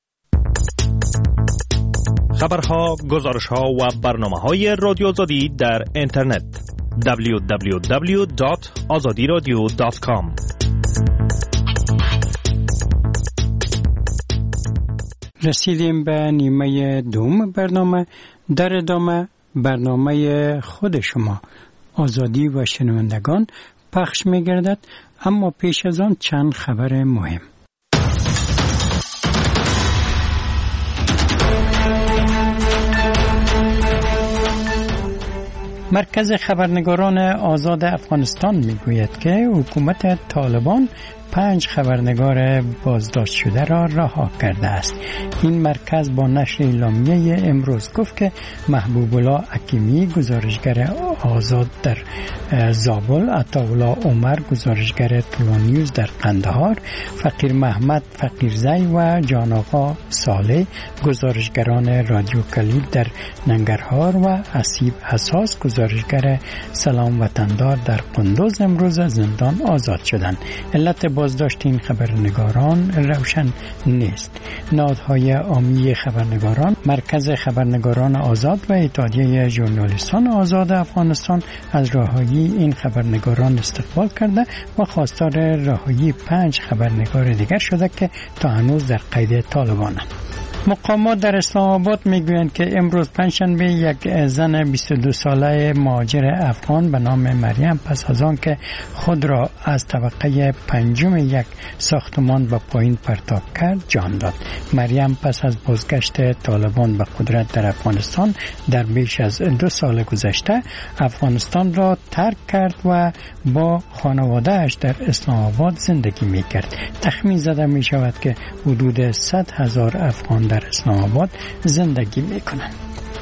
خبرها، گزارش‌ها و برنامه‌های رادیو آزادی در اینترنت دبلیو دبلیو دبلیو دات آزادی رادیو دات کام. رسیدیم به نیمه دوم برنامه. در ادامه برنامه خود شما آزادی و شنوندگان پخش می گردد، اما پیش از آن چند خبر مهم. مرکز خبرنگاران آزاد افغانستان میگوید که حکومت طالبان پنج خبرنگار بازداشت شده را رها کرده است. این مرکز با نشر اعلامیه امروز گفت که محبوب الله حکیمی گزارشگر آزاد در زابل، عطاالله عمر گزارشگر طلوع نیوز در قندهار، فقیر محمد فقیرزی و جان آقا صالح گزارشگران رادیو کلید در ننگرهار و اسیب اساس گزارشگر سلام وطندار در قندوز امروز از زندان آزاد شدند. علت بازداشت این خبرنگاران روشن نیست. نهادهای عامی خبرنگاران، مرکز خبرنگاران آزاد و اتحادیه ژورنالیستان آزاد افغانستان از رهایی این خبرنگاران استقبال کرده و خواستار رهایی پنج خبرنگار دیگر شده که تا هنوز در قید طالبانند. مقامات در اسلام آباد میگویند که امروز پنجشنبه یک زن بیست و دو ساله مهاجر افغان به نام مریم پس از آن که خود را از طبقه پنجم یک ساختمان به پایین پرتاب کرد جان داد. مریم پس از بازگشت طالبان به قدرت در افغانستان در بیش از دو سال گذشته افغانستان را ترک کرد و با خانواده‌اش در اسلام آباد زندگی میکرد. تخمین زده می شود که حدود صد هزار افغان در اسلام آباد زندگی میکنند.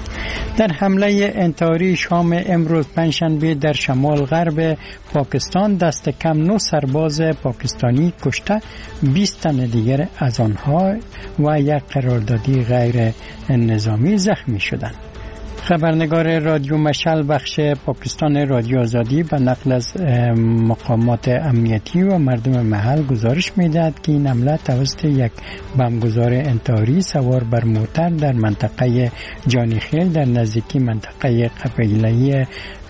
در حمله انتحاری شام امروز پنجشنبه در شمال غرب پاکستان دست کم نه سرباز پاکستانی کشته، بیست تن دیگر از آنها و یک قراردادی غیر نظامی زخمی شدند. خبرنگار رادیو مشعل بخش پاکستان رادیو آزادی به نقل از مقامات امنیتی و مردم محل گزارش می‌دهد که این حمله توسط یک بمبگذار انتحاری سوار بر موتر در منطقه جانیخیل در نزدیکی منطقه قبیله‌ای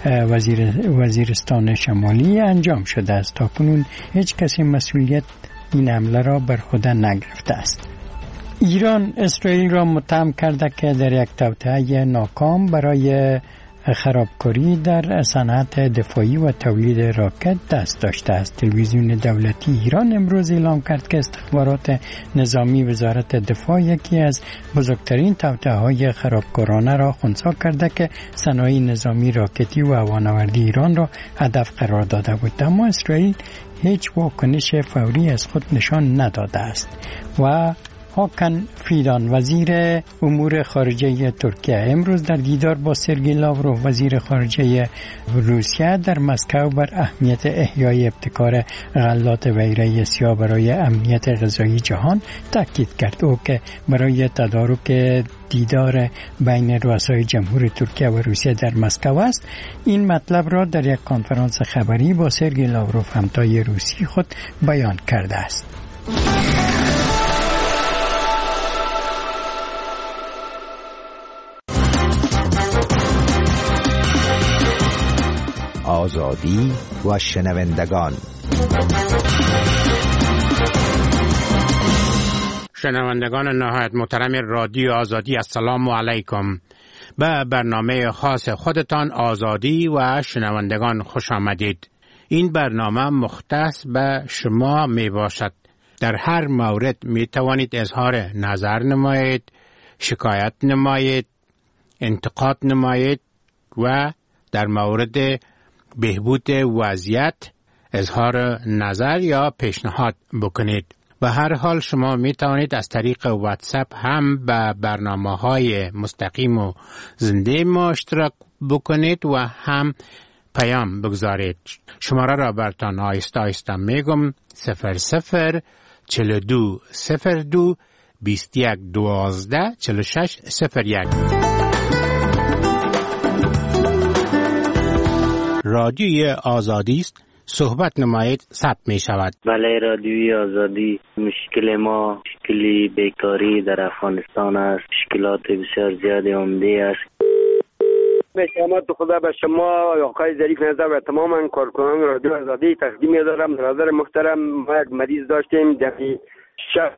وزیر وزیرستان شمالی انجام شده است. تاکنون هیچ کسی مسئولیت این حمله را بر عهده نگرفته است. ایران اسرائیل را متهم کرده که در یک توطئه ناکام برای خرابکاری در صنعت دفاعی و تولید راکت دست داشته است. تلویزیون دولتی ایران امروز اعلام کرد که استخبارات نظامی وزارت دفاع یکی از بزرگترین توطئه‌های خرابکارانه را خنثی کرده که صنایع نظامی راکتی و هوانوردی ایران را هدف قرار داده بود، اما اسرائیل هیچ واکنش فوری از خود نشان نداده است. و هاکن فیدان وزیر امور خارجه ترکیه امروز در دیدار با سرگئی لاوروف وزیر خارجه روسیه در مسکو بر اهمیت احیای ابتکار غلات ویره‌ای سیاه برای امنیت غذایی جهان تاکید کرد. او که برای تدارک دیدار بین رؤسای جمهور ترکیه و روسیه در مسکو است، این مطلب را در یک کنفرانس خبری با سرگئی لاوروف همتای روسی خود بیان کرده است. آزادی و شنوندگان. شنوندگان نهایت محترم رادیو آزادی، السلام علیکم. به برنامه خاص خودتان آزادی و شنوندگان خوش آمدید. این برنامه مختص به شما می باشد. در هر مورد می توانید اظهار نظر نمایید، شکایت نمایید، انتقاد نمایید و در مورد بهبود وضعیت اظهار نظر یا پیشنهاد بکنید. به هر حال شما می توانید از طریق واتساپ هم به برنامه‌های مستقیم و زنده ما اشتراک بکنید و هم پیام بگذارید. شماره را برتان آیسته آیسته میگم: صفر صفر چهل و دو صفر دو بیست و یک دوازده چهل و شش صفر یک. رادیوی آزادی است. صحبت نمایید ثبت می شود. بله، رادیوی آزادی. مشکل ما مشکلی بیکاری در افغانستان است. مشکلات بسیار زیاد عمده است. به شما خدا به شما آقای ظریف نظر و تمام کارکنان رادیو آزادی تقدیم می‌دارم. برادر محترم، ما یک مریض داشتیم در شب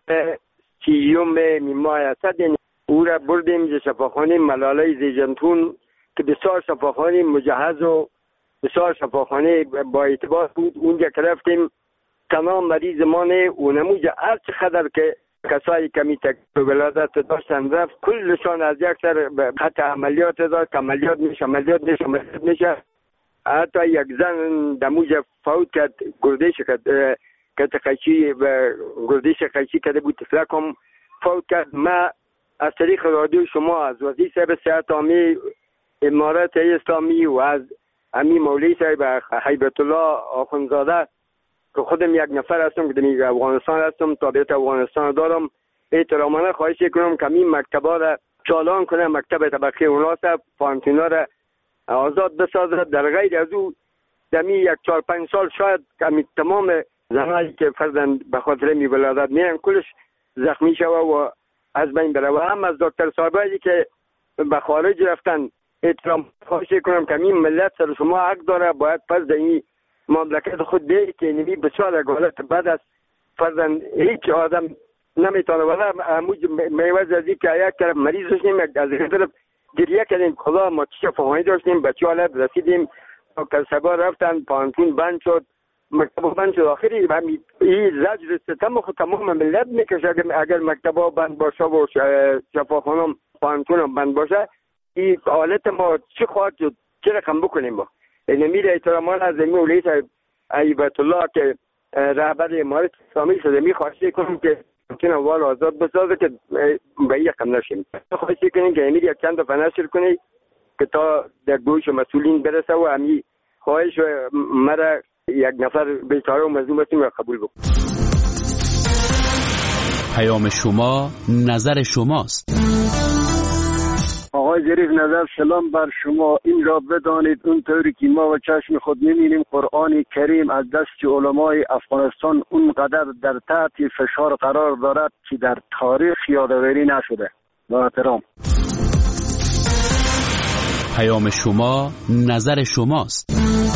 سیوم ماه اسد، او را بردیم ز شفاخانه ملاله زیجنتون که بسیار شفاخانه مجهز و بسیار شفاخانه با اعتبار بود. اونجا که رفتیم تمام مریض ما نه اونموجه هر چقدر که کسایی کمی تکلیف ولادت داشتن رفت کلشان از یک سر به خط عملیات داشت. عملیات میشه عملیات میشه عملیات میشه حتی یک زن دموجه فوت کرد، گردش کرد که تخیشی گردش خیشی کرده بود، تفلک هم فوت کرد. ما از طریق رادیو شما از وزیر صاحب صحت عامی امارات اسلامی و از امی مولوی صاحب هیبت الله آخوندزاده که خودم یک نفر هستم که در افغانستان هستم، تابعیت افغانستان دارم، احترامانه خواهش کنم که این مکتبا را چالان کنه، مکتب طبقه اوناسه پانتونا را آزاد بسازد. در غیر از او دمی یک چهار پنج سال شاید کمی تمام زنایی که فرزن به خاطر می ولادت میرن کلش زخمی شوه و از بین بره. و هم از دکتر صاحبایی که به خارج رفتن احترام خواهش کنم که این ملت سر شما حق داره، باید پس در این مملکت خود بیایی که نبی بسیار اگالت بد است. فرزن هیچ آدم نمیتونه ولی هموج میوز از این که یک طرف مریض داشتیم، از یک طرف گریه کردیم خدا ما چه فهمی داشتیم، بچه حالت رسیدیم دکتر صاحبا رفتن، پانتون بند شد، مکتب بند شد. آخری همین این زجر ستم خود تمام ملت میکشه اگر مکتبا بند باشه و شفاخانم پانتونم بند باشه. این حالت ما چی خواهد شد، چه رقم بکنیم با نمیر احترامان از زمین اولی صاحب هیبت الله که رهبر امارت اسلامی شده می خواهشی کنیم که ممکن اول آزاد بسازه که به این رقم نشیم. خواهشی کنیم که امیر یک چند دفعه نشر کنی که تا در گوش مسئولین برسه و همی خواهش مرا یک نفر بیچاره و مظلوم هستیم و قبول بکن. پیام شما نظر شماست. آقای ظریف نظر سلام بر شما. این را بدانید اونطوری که ما و چشم خود می‌بینیم قرآن کریم از دست علمای افغانستان اونقدر در تحت فشار قرار دارد که در تاریخ یادآوری نشده. با احترام. پیام شما نظر شماست.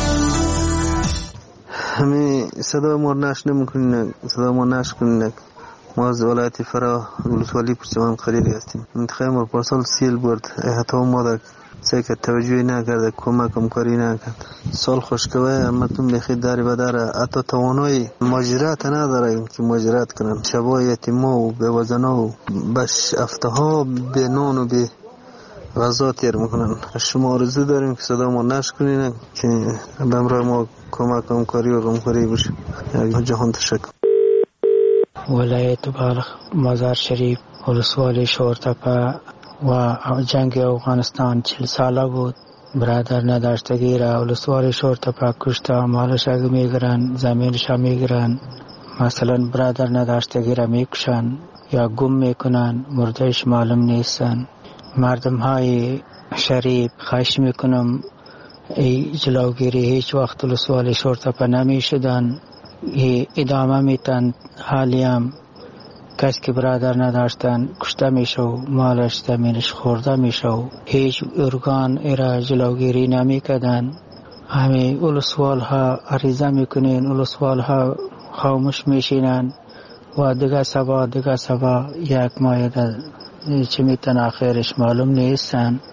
همین صدا ما نش نمی‌کنین، صدا ما نش کنین. ما از ولایت فرا ولسوالی پرچمان قلیلی هستیم. منطقه ما پارسال سیل برد، حتی ما در سیکت توجهی نکرده، کمک هم کاری نکرد. سال خوشکوه همتون بخید داری بداره، حتی توانای ماجرات نداره که ماجرات کنن. شبای یتیما و بیوزنا و بش افتها به نان و به غذا تیر میکنن. شما آرزو داریم که صدا ما نش کنین که به امرای ما کمک هم کاری و غمخوری بشه. جهان تشکر. ولایت بلخ مزار شریف ولسوالی شورتپه و جنگ افغانستان چل ساله بود. برادر نداشتگی را ولسوالی شورتپه کشته، مالش اگه میگرن، زمینش هم میگرن. مثلا برادر نداشتگی را میکشن یا گم میکنن، مردهش معلوم نیستن. مردم های شریف خواهش میکنم ای جلوگیری هیچ وقت ولسوالی شورتپه نمیشدن، ادامه میتن. حالی هم کسی که برادر نداشتن کشته میشه و مالش زمینش خورده میشه و هیچ ارگان ایرا جلوگیری نمیکردن. همه ولسوال ها عریضه میکنین، ولسوال ها خاموش میشینن و دیگه سبا دیگه سبا یک ماه چه میتن آخرش معلوم نیستن.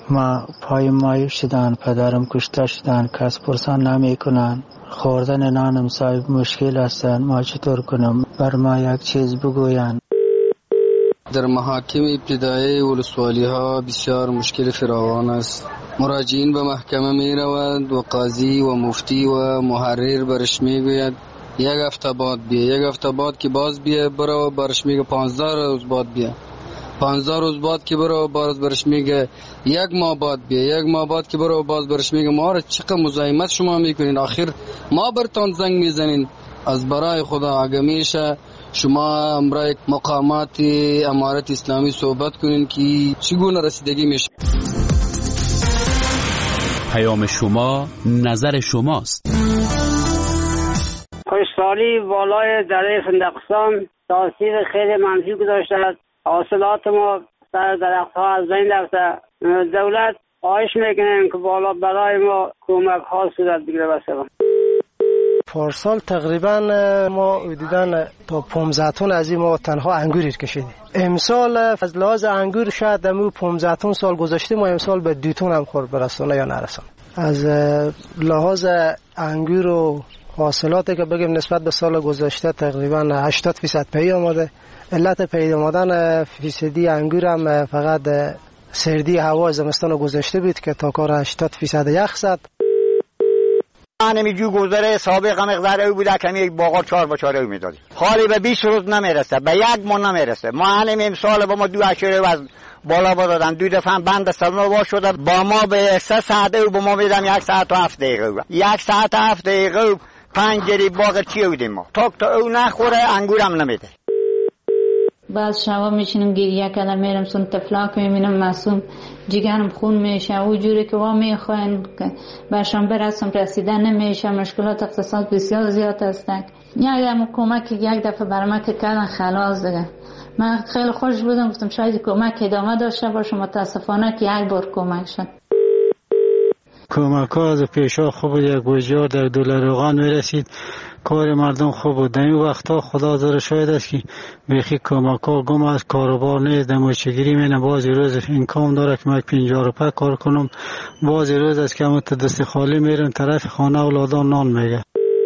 ما پای مایو شدن، پدرم کشته شدن، کس پرسان نمی کنن، خوردن نانم صاحب مشکل هستن، ما چطور کنم؟ بر ما یک چیز بگوین. در محاکم ابتدایی ولسوالی ها بسیار مشکل فراوان است. مراجعین به محکمه می روند و قاضی و مفتی و محرر برش می گوید یک هفته بعد بیا، یک هفته بعد که باز بیا برو، برش میگه پانزده روز بعد بیا، پانزده روز بعد که برو باز برش میگه یک ماه بعد بیا، یک ماه بعد که برو باز برش میگه ما را چقدر مزاحمت شما میکنین، آخر ما برتان زنگ میزنین. از برای خدا اگه میشه شما امرای مقامات امارت اسلامی صحبت کنین که چگونه رسیدگی میشه. پیام شما نظر شماست. خوشسالی والای دره فندقستان تاثیر خیلی منفی گذاشته است. حاصلات ما سر درختها از بین رفته. دولت خواهش میکنیم که بالا برای ما کمک ها صورت بگیره. بسیار پارسال تقریبا ما دیدن تا پانزده تن از این ما تنها انگور کشیدیم. امسال از لحاظ انگور شاید دمو پانزده تن سال گذشته ما امسال به دو تن هم خورد برسونه یا نرسون. از لحاظ انگور و حاصلاتی که بگیم نسبت به سال گذشته تقریبا هشتاد فیصد پی آمده. علت پی آمدن فیصدی انگور هم فقط سردی هوا زمستان گذشته بود که تا کار هشتاد فیصد یخ زد. همین جو گذره سابقا مقدار او بوده که یک باغ چهار با چهار او میدادیم. حالی به بیست روز نمیرسه، به یک ماه نمیرسه. ما همین امسال با ما دو اشاره از بالا دادن، دو دفعه بند سلمه وا شده، با ما به سه ساعت او با ما میدم یک ساعت و هفت دقیقه. یک ساعت و هفت دقیقه پنج جری باغ چی بودیم ما. تا تا او نخوره انگورم نمیده. بعد شبا میشینم گریه کردم، میرم سون تفلاک میبینم معصوم جگرم خون میشه، او جوری که وا میخواین که برشان برسم رسیدن نمیشه. مشکلات اقتصاد بسیار زیاد هستند. یک کمک یک دفعه برای ما که کردن خلاص دیگه من خیلی خوش بودم، گفتم شاید کمک ادامه داشته باشه. متاسفانه که یک بار کمک شد. کمک ها از پیشا خوب بود، یک گوجه در دلار روغن میرسید، کار مردم خوب بود. در این وقتا خدا زر شاید است که بیخی کمک ها گم از کاروبار نیست. در موچگیری مینم بازی روز اینکام داره که من پنجاه روپه کار کنم، بازی روز است که همون دست خالی میرن طرف خانه اولادان نان میگه.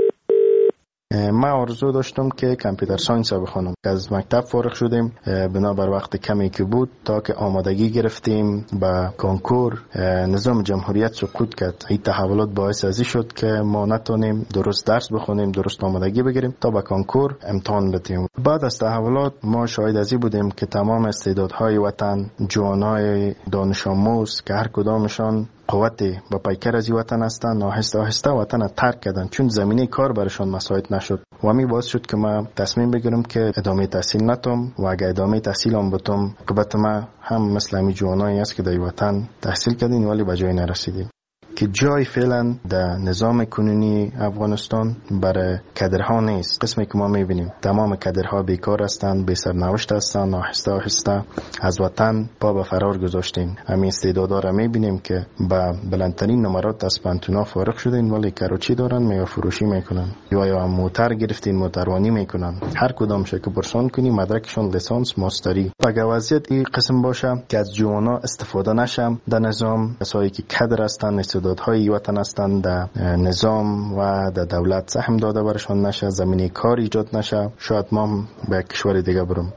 من آرزو داشتم که کامپیوتر ساینس بخونم. از مکتب فارغ شدیم بنابر وقت کمی که بود تا که آمادگی گرفتیم به کنکور. نظام جمهوریت سقوط کرد. این تحولات باعث ازی شد که ما نتونیم درست درس بخونیم، درست آمادگی بگیریم تا به کنکور امتحان بدیم. بعد از تحولات ما شاهد ازی بودیم که تمام استعدادهای وطن، جوانای دانش آموز که هر کدامشان قوت با پیکر از وطن هستند، آهسته آهسته وطن ترک کردن چون زمینه کار برشان مساعد نشد. و همین باعث شد که من تصمیم بگیرم که ادامه تحصیل نتم و اگه ادامه تحصیل هم بتم که ما هم مثل همین جوانایی است که در وطن تحصیل کردیم ولی به جای نرسیدیم. که جای فعلا در نظام کنونی افغانستان برای کادرها نیست. قسمی که ما میبینیم تمام کادرها بیکار هستند، بی سرنوشت هستند، آهسته آهسته از وطن پا به فرار گذاشتیم. همین استعدادا را میبینیم که با بلندترین نمرات از پانتونا فارغ شدن ولی کاروچی دارن، میوه فروشی میکنن یا یا موتر گرفتین، موتروانی میکنن. هر کدام شکل پرسان کنی مدرکشون لیسانس ماستری. اگه وضعیت این قسم باشه که از جوانا استفاده نشم در نظام، کسایی که کادر هستند، استعدادهای وطن هستند، در نظام و در دولت سهم داده برشان نشه، زمینه کار ایجاد نشه، شاید ما به کشور دیگه برم.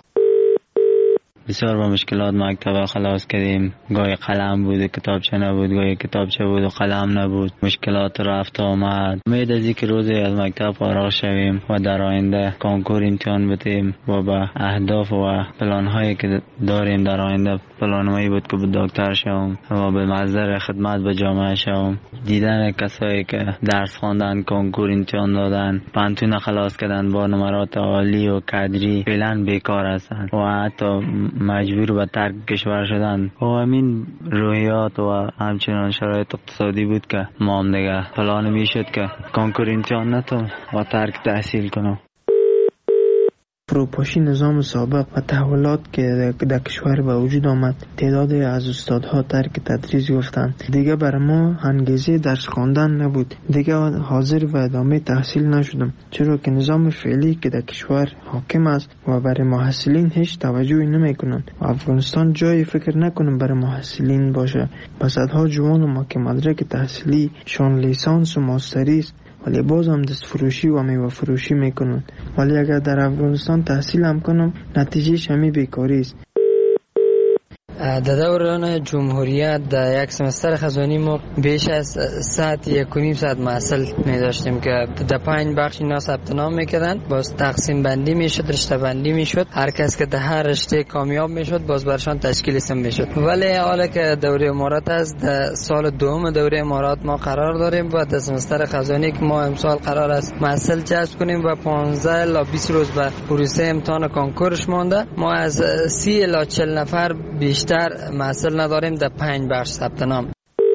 بسیار با مشکلات مکتب خلاص کردیم. گاهی قلم بود کتابچه نبود، گاهی کتابچه بود و قلم نبود. مشکلات رفت آمد. امید از اینکه روزی از مکتب فارغ شویم و در آینده کنکور امتحان بدیم و به اهداف و پلان هایی که داریم در آینده، پلانهایی بود که به دکتر شوم و به محضر خدمت به جامعه شوم. دیدن کسایی که درس خواندن، کنکور امتحان دادن، پانتون خلاص کردن با نمرات عالی و کادری فعلا بیکار هستند و حتی مجبور به ترک کشور شدن. و همین روحیات و همچنان شرایط اقتصادی بود که ما هم دیگه پلان می شد که کنکور امتحان نتم و ترک تحصیل کنم. فروپاشی نظام سابق و تحولات که در کشور به وجود آمد، تعدادی از استادها ترک تدریس گفتند. دیگه برای ما انگیزه درس خواندن نبود. دیگه حاضر و ادامه تحصیل نشدم، چرا که نظام فعلی که در کشور حاکم است و برای محصلین هیچ توجهی نمیکنند و افغانستان جای فکر نکنم برای محصلین باشه. پس صدها جوان ما که مدرک تحصیلی شان لیسانس و ماستری است ولی باز هم دست فروشی و میوه فروشی میکنن. ولی اگر در افغانستان تحصیل هم کنم نتیجه همی بیکاری است. در دوران جمهوریت در یک سمستر خزانی ما بیش از ساعت یک و نیم ساعت محصل می داشتیم که در پنج بخش اینا ثبت نام میکردن، باز تقسیم بندی میشد، رشته بندی میشد، هر کس که در هر رشته کامیاب میشد باز برشان تشکیل اسم میشد. ولی حالا که دوره امارات است، در سال دوم دوره امارات ما قرار داریم و در سمستر خزانی که ما امسال قرار است محصل جذب کنیم و پانزده الی بیست روز به پروسه امتحان کنکورش مانده. ما از سی الی چهل نفر بیشتر محصل نداریم در پنج بخش ثبت نام.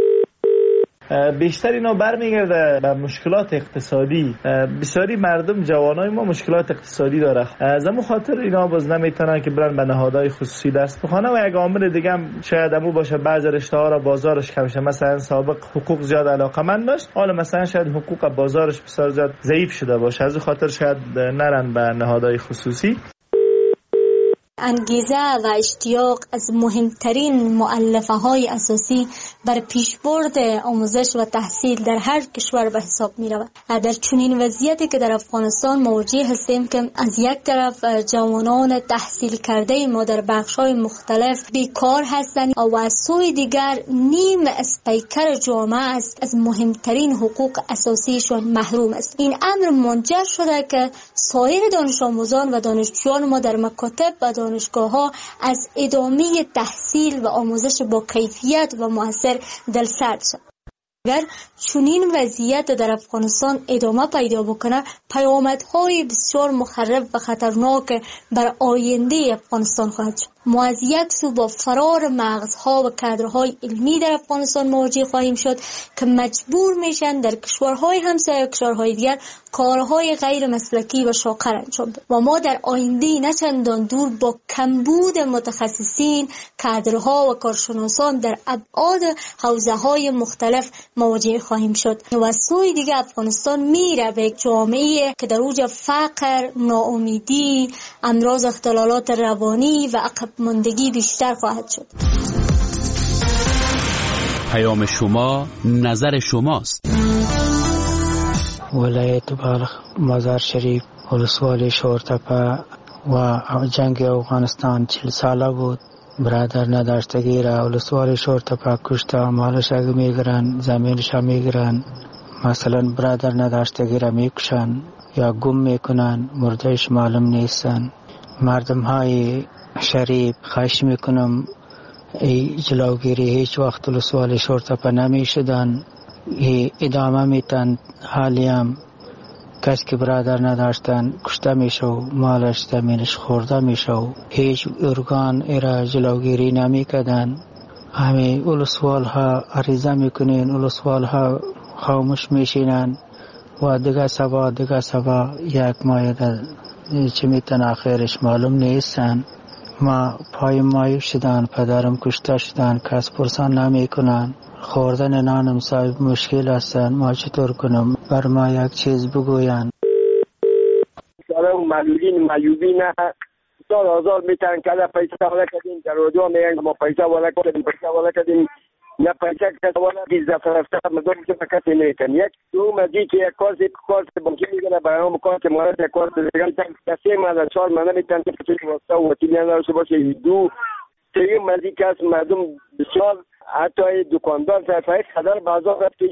بیشتر اینا برمیگرده به مشکلات اقتصادی. بسیاری مردم جوانای ما مشکلات اقتصادی داره، از همون خاطر اینا باز نمیتونن که برن به نهادهای خصوصی درس بخونه و یک عامل دیگه هم شاید همون باشه بعضی رشته ها را بازارش کم شه. مثلا سابق حقوق زیاد علاقه‌مند داشت، حالا مثلا شاید حقوق بازارش بسیار زیاد ضعیف شده باشه، از خاطر شاید نرن به نهادهای خصوصی. انگیزه و اشتیاق از مهمترین مؤلفه های اساسی بر پیشبرد آموزش و تحصیل در هر کشور به حساب می رود. در چنین وضعیتی که در افغانستان مواجه هستیم که از یک طرف جوانان تحصیل کرده ما در بخش های مختلف بیکار هستند و از سوی دیگر نیم از پیکر جامعه است از مهمترین حقوق اساسیشان محروم است. این امر منجر شده که سایر دانش آموزان و دانشجویان ما در مکاتب و دانشگاه ها از ادامه تحصیل و آموزش با کیفیت و مؤثر دلسرد شد. اگر چنین وضعیت در افغانستان ادامه پیدا بکنه، پیامدهای بسیار مخرب و خطرناک بر آینده افغانستان خواهد شد. ما از یک سو با فرار مغزها و کادرهای علمی در افغانستان مواجه خواهیم شد که مجبور میشن در کشورهای همسایه و کشورهای دیگر کارهای غیر مسلکی و شاقر انجام بدن و ما در آینده نه چندان دور با کمبود متخصصین، کادرها و کارشناسان در ابعاد حوزه‌های مختلف مواجه خواهیم شد و از سوی دیگر افغانستان میره به جامعه که در اوج فقر، ناامیدی، امراض، اختلالات روانی و عقب ماندگی بیشتر خواهد شد. پیام شما، نظر شماست. ولایت بلخ، مزار شریف، ولسوالی شورتپه و جنگ افغانستان چهل ساله بود. برادر نداشتگی را ولسوالی شورتپه کشته، مالش اگه میگرن، زمینش هم میگرن. مثلا برادر نداشتگی را میکشن یا گم میکنن، مردهش معلوم نیستن. مردم های شریف خواهش میکنم ای جلوگیری هیچ وقت ولسوالی شورتپه نمیشدن، ادامه میتن. حالی هم کسی که برادر نداشتن کشته میشه و مالش زمینش خورده میشه و هیچ ارگان ایرا جلوگیری نمیکردن. همه ولسوال ها عریضه میکنین، ولسوال ها خاموش میشینن و دیگه سبا دیگه سبا یک ماه چه میتن آخرش معلوم نیستن. ما پای مایب شدن، پدرم کشته شدن، کس پرسان نمی کنن. خوردن نانم صاحب مشکل هستن، ما چطور کنم؟ بر ما یک چیز بگوین. سلام معلولین معیوبی نه سال آزار میتن که پیسه والا کردیم، در رادیو میگن ما پیسه والا کردیم، پیسه والا کردیم، نه پیسه کسی والا بیز دفعه رفته مدام که کسی نیکن. یک دو مزید که یک کارت کارت بانکی میگنه برای هم کارت مورد یک کارت دیگه کسی مدن چهار مدن میتن که کسی واسطه و وکیل نداشته باشه. دو سه مزید که از مردم بسیار حتی دکاندار صرفه خدر بازار رفت.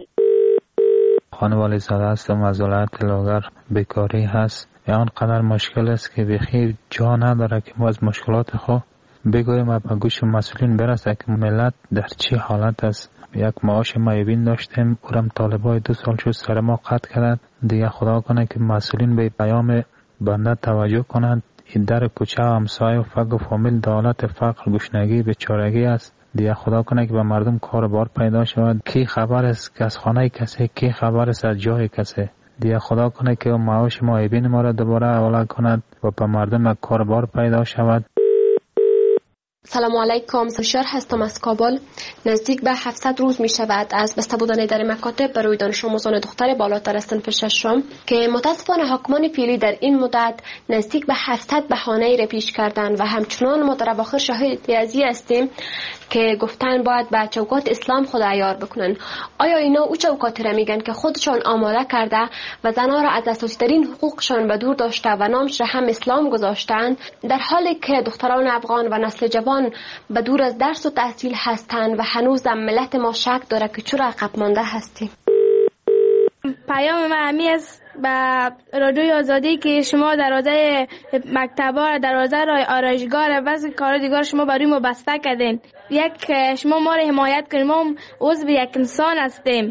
خانوالی زاده هستم از ولایت لاغر. بیکاری هست یا آنقدر مشکل است که بخیر جا نداره که ما از مشکلات خود بگویم و به گوش مسئولین برسه که ملت در چی حالت است. یک معاش معیوبین داشتیم، اورم طالبای دو سال شد سر ما قطع کردند. دیگه خدا کنه که مسئولین به پیام بنده توجه کنند. این در کوچه و همسایه و فقر و فامیل دولت فقر گشنگی بیچارگی است. دیگه خدا کنه که به مردم کار بار پیدا شود. کی خبر است که از خانه کسی، کی خبر است از جای کسی. دیگه خدا کنه که معاش معیبین ما را دوباره حواله کند و به مردم کاربار پیدا شود. سلام علیکم، سوشار هستم از کابل. نزدیک به هفتصد روز می شود از بسته بودن در مکاتب برای دانش آموزان دختر بالاتر از صنف ششم که متاسفانه حاکمان فعلی در این مدت نزدیک به هفتصد بهانه را پیش کردن و همچنان ما در اواخر شاهد ازی هستیم که گفتن باید به چوکات اسلام خود عیار بکنن. آیا اینا او چوکاتی را میگن که خودشان آماده کرده و زنها را از اساسی ترین حقوقشان به دور داشته و نامش را هم اسلام گذاشتند، در حالی که دختران افغان و نسل جوان به دور از درس و تحصیل هستند و هنوز هم ملت ما شک داره که چرا عقب مانده هستیم. پیام من همی است به رادیوی آزادی که شما دروازه مکتبا، دروازه آرایشگاه و بعضی کار دیگر شما برای ما بسته کردین. یک شما ما را حمایت کنید، ما عضو یک انسان هستیم.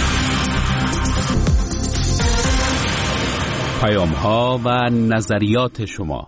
پیام ها و نظریات شما.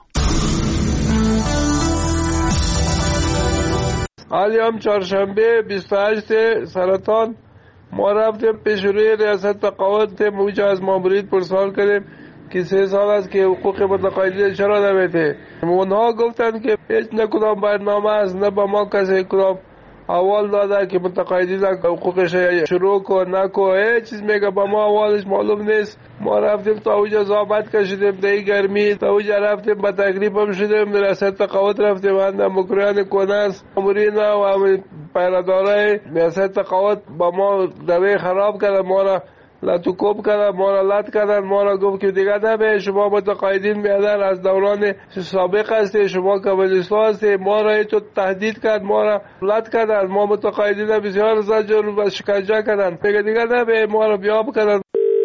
حالی هم چهارشنبه بیست و هشت سرطان ما رفتیم پیش روی ریاست تقاعد موجه از مامورید پرسوال کردیم که سه سال است که حقوق متقاعدین چرا نمیده. اونها گفتن که هیچ نه کدام برنامه است، نه با ما کسی کدام اول داده که متقاعدین حقوقش شروع کن نکو، هیچ چیز میگه با ما اولش معلوم نیست. ما رفتیم تا اوجا زابط کشیدیم در گرمی، تا اوجا رفتیم با تکلیف هم شدیم، در ریاست تقاعد رفتیم اندم مکریان کنست مامورین و پیراداره ریاست تقاعد با ما دوی خراب کردن، ما را لطوکوب کردن، ما را لط کردن، ما را گفت که دیگه نبه شما متقاعدین بیادر از دوران سابق هستی، شما کمونیستا هستی. ما را تو تهدید کرد، ما را لط کردن، ما متقاعدین بسیار زجر و شکنجه کردن، میگه دیگه نبه ما را بیاب کردن.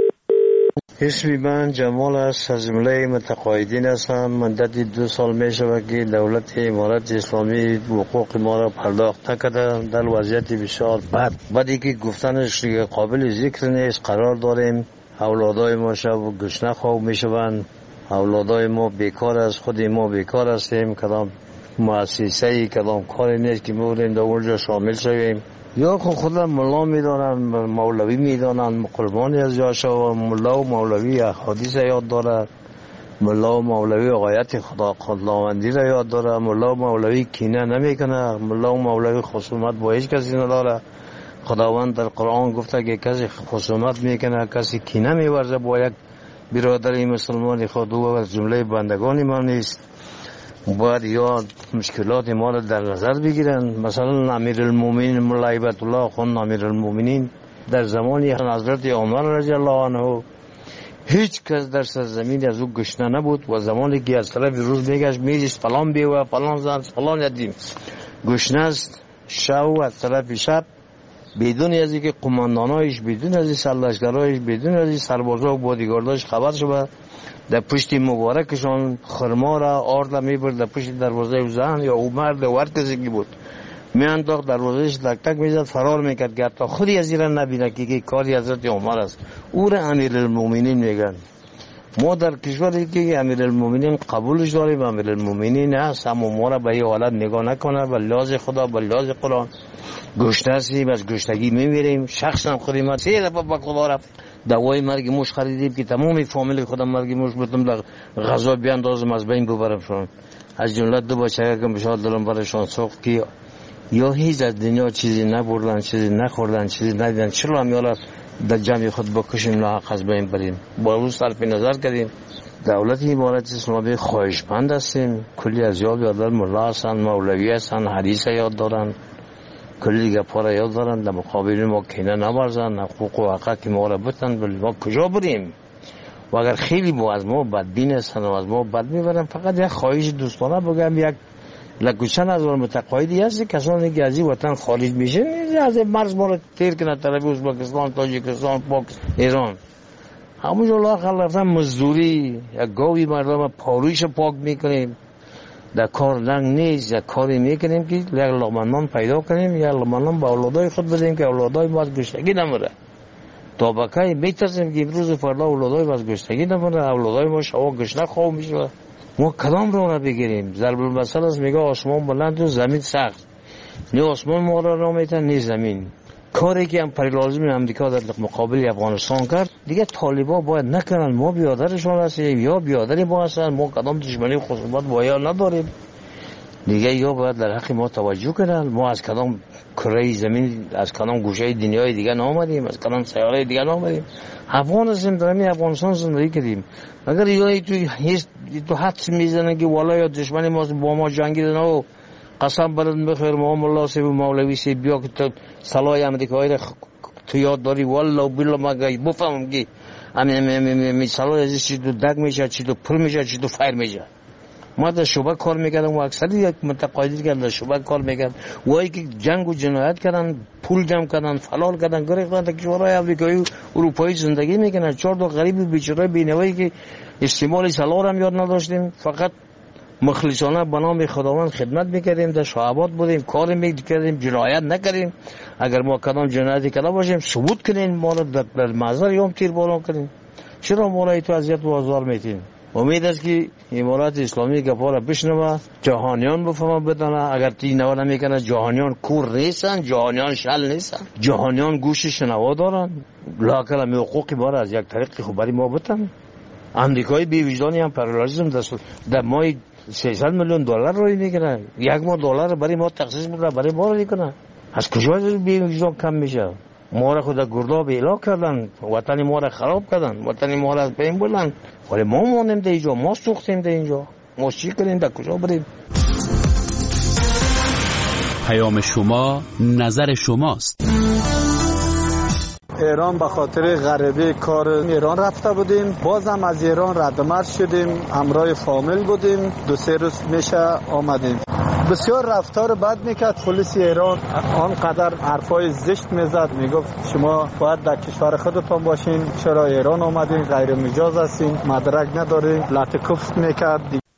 اسمی من جمال است، از جمله متقاعدین هستم. مدتی دو سال می شود که دولت امارت اسلامی حقوق ما را پرداخت نکرده، در وضعیت بسیار بد. بعدی که گفتنش قابل ذکر نیست. قرار داریم اولادای ما شب گشنه خواب می شوند، اولادای ما بیکار است، خود ما بیکار هستیم، کدام مؤسسه کدام کاری نیست که می‌بودیم در اونجا شامل شویم. یا خود خودم ملا میدانن، مولوی میدانن، قربانی از یاشا. ملا و مولوی احادیث یاد داره، ملا و مولوی آیت خدا خداوندی را یاد داره، ملا و مولوی کینه نمیکنه، ملا و مولوی خصومت با هیچ کسی نداره. خداوند در قرآن گفته که کسی خصومت میکنه، کسی کینه میورزه با یک برادر مسلمان خود، او از جمله بندگان ما نیست. باید یا مشکلات ما را در نظر بگیرن. مثلا امیرالمومنین مولا هیبت الله خان امیرالمومنین در زمانی حضرت عمر رضی الله عنه هیچ کس در سرزمین از او گشنه نبود و زمانی که از طرف روز میگشت میریست فلان بیوه فلان زن فلان یدیم گشنه است، شب از طرف شب بدون از اینکه قماندانایش، بدون از این سرلشکرایش، بدون از این سربازا و بادیگارداش خبر شده، در پشت مبارکشان خرما را آرد میبرد در پشت دروازه زن یا او مرد و هر کسی که بود میانداخت دروازهش تک تک میزد، فرار میکرد که حتی خودی از این نبینه که کاری حضرت عمر است. او را امیرالمومنین میگن. ما در کشوری که امیرالمومنین قبولش داریم، امیرالمومنین هست، اما ما را به این حالت نگاه نکنه. به لحاظ خدا، به لحاظ قرآن گشنه هستیم، از گشنگی میمیریم. شخصا خودی ما سه دفعه به خدا رفت دوای مرگ موش خریدیم که تمام فامیل خودم مرگ موش بودم در غذا بیاندازم از بین ببرمشون. از جمله دو بچه که بشار دارم برایشان سوخت که یا هیچ از دنیا چیزی نبردن، چیزی نخوردن، چیزی ندیدن، چرا هم یالا در جمع خود بکشیم لاحق از بین بریم. با روز صرف نظر کردیم. دولت امارت اسلامی خواهشمند هستیم. کلی از یاد یادر ملا هستن، مولوی هستن، حدیث یاد دارن، کلی دیگه پارا یاد دارن. در مقابل ما کینه نبرزن، حقوق و حقا که ما را بتن، ولی ما کجا بریم؟ و اگر خیلی با از ما بدبین هستن و از ما بد میبرن، فقط یک خواهش دوستانه بگم، یک لکوچن از متقاعدی هست کسانی که از این وطن خارج میشه از مرز ما را تیر کنه، طرف ازبکستان، تاجیکستان، پاکستان، ایران، همونجا لااقل رفتن مزدوری، یک گاوی مردم پارویش پاک میکنیم، در کار لنگ نیست، یک کاری میکنیم که یک لقمه نان پیدا کنیم، یک لقمه نان به اولادای خود بدیم که اولادای ما از گشنگی نمره. تا بکای میترسیم که امروز فردا اولادای ما از گشنگی نمره، اولادای ما شوا گشنه خواب میشه. ما کدام رو نبگیریم؟ ضرب المثل است، میگه آسمان بلند و زمین سخت. نه آسمان ما را را میتن نه زمین. کاری که امپریالیسم امریکا در مقابل افغانستان کرد دیگه طالبا باید نکنن. ما بیادرشون هستیم یا بیادری ما هستن، ما کدام دشمنی خصوصیت با یا نداریم دیگه، یا باید در حق ما توجه کنن. ما از کدام کره زمین، از کدام گوشه دنیای دیگه نامدیم، از کدام سیاره دیگه نامدیم. افغان هستیم، در همین افغانستان زندگی کردیم. اگر یا تو هیچ تو حدس میزنن که والا یا دشمنی ما با ما جنگیدن و قسم برد بخیر محمد الله سی و مولوی سی بیا که تو سلاح امریکایی را تو یاد داری والله بالله ما گاهی بفهمم که همین سلاح ازش چی تو دگ میشه، چی تو پر میشه، چی تو فایر میشه. ما در شعبه کار میکردم و اکثر یک متقاعدی که در شعبه کار میکرد وایی که جنگ و جنایت کردن، پول جمع کردن، فلال کردن، گریختن تا کشورهای آمریکایی و اروپایی زندگی میکنن. چهار تا غریب بیچاره بینوایی که استعمال سلاح هم یاد نداشتیم، فقط مخلصانه به نام خداوند خدمت میکردیم، در شعبات بودیم، کار میکردیم، جنایت نکردیم. اگر ما کدام جنایتی کرده باشیم ثبوت کنین، ما رو در محضر یوم تیر باران کنیم. چرا ما را تو اذیت و آزار میتین؟ امید است که امارات اسلامی گپا را بشنوه، جهانیان بفهمه بدانه. اگر تی نوا نمیکنه جهانیان کور نیستن، جهانیان شل نیستن، جهانیان گوش شنوا دارن. لااقل هم حقوقی ما را از یک طریق خوب برای ما بتن. امریکای بی وجدانی هم پرالیزم در ماه سیصد میلیون دلار روی میکنه، یک ماه دلار برای ما تخصیص میکنه، برای ما رو میکنه. از کجا بی وجدان کم میشه؟ ما را خود گرداب ایلا کردن، وطن ما را خراب کردن، وطن ما را از بین بردن. ولی ما مانیم در اینجا، ما سوختیم در اینجا، ما چی کنیم، در کجا بریم؟ پیام شما نظر شماست. ایران به خاطر غریبه کار ایران رفته بودیم، بازم از ایران ردمرد شدیم، همراه فامیل بودیم، دو سه روز میشه آمدیم. بسیار رفتار بد میکرد پلیس ایران، آنقدر حرفای زشت میزد، میگفت شما باید در کشور خودتان باشین، چرا ایران آمدین، غیر مجاز هستین، مدرک ندارین، لطکف میکرد.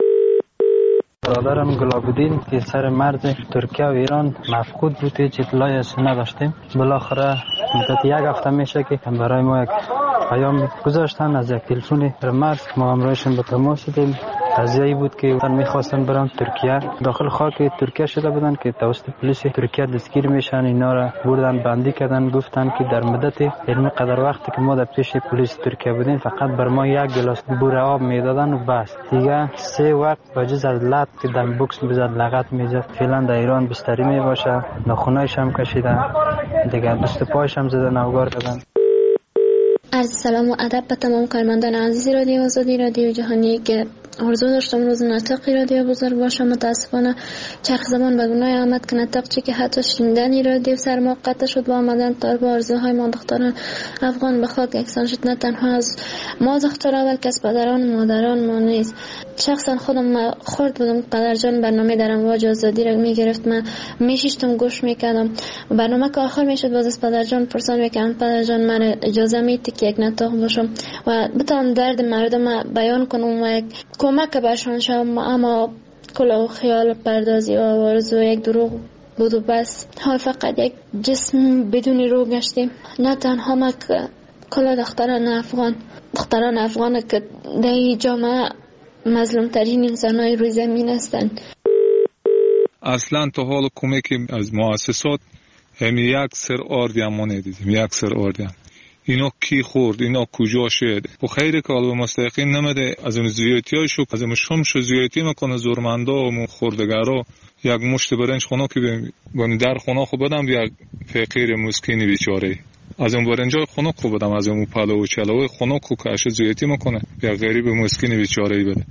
برادرم گلابودین که سر مرز ترکیه و ایران مفقود بود، هیچ اطلاعی از نداشتیم. بالاخره مدت یک هفته میشه که برای ما یک پیام گذاشتن از یک تلفن مرز، ما همراهشون به تماس شدیم. قضیه‌ای بود که میخواستن برن ترکیه، داخل خاک ترکیه شده بودن که توسط پلیس ترکیه دستگیر میشن. اینا را بردن بندی کردن، گفتن که در مدت علمی قدر وقتی که ما در پیش پلیس ترکیه بودیم فقط بر ما یک گلاس بوره آب میدادن و بس، دیگه سه وقت بجز از لط که دم بوکس بزد لغت میزد. فعلا در ایران بستری میباشه، ناخونایش هم کشیدن، دیگه دست پایش هم زدن، افگار کردن. عرض سلام و ادب به تمام کارمندان عزیز رادیو آزادی، رادیو جهانی که آرزو داشتم روز نطقی رادیو بزرگ باشه. متاسفانه چرخ زمان به گناه آمد که نطق چی که حتی شنیدنی رادیو سر ما قطع شد. با آمدن تار با آرزوهای ما دختران افغان به خاک یکسان شد. نه تنها از ما دختر اول که از پدران مادران ما نیست. شخصا خودم خورد بودم قدرجان برنامه در امواج آزادی را میگرفت، من میشیشتم گوش میکردم. برنامه که آخر میشد باز از پدرجان پرسان میکردم پدرجان من اجازه میدی که یک نطق باشم و بتونم درد مردم بیان کنم و یک کمک برشان شم. اما کلا خیال پردازی و آرزو یک دروغ بود و بس. حال فقط یک جسم بدون روح گشتیم. نه تنها ما که کلا دختران افغان دختران افغان که در جامعه مظلوم ترین انسان های روی زمین هستند. اصلا تا حال کمکی از مؤسسات هم یک سر آردی هم ما ندیدیم، یک سر آردی هم. اینا کی خورد، اینا کجا شد؟ و خیلی که علوه مستقیم نمده از اون زیادتی های شو از اون شمش زیادتی میکنه زورمنده و خوردگارا. یک مشت برنج خونه که بانی در خونه خوب بدم یک فقیر مسکینی بیچاره از اون برنج خونه خوب بدم، از اون پلو و چلو خونه کو کاش زیادتی میکنه یک غریب مسکینی بیچاره بده.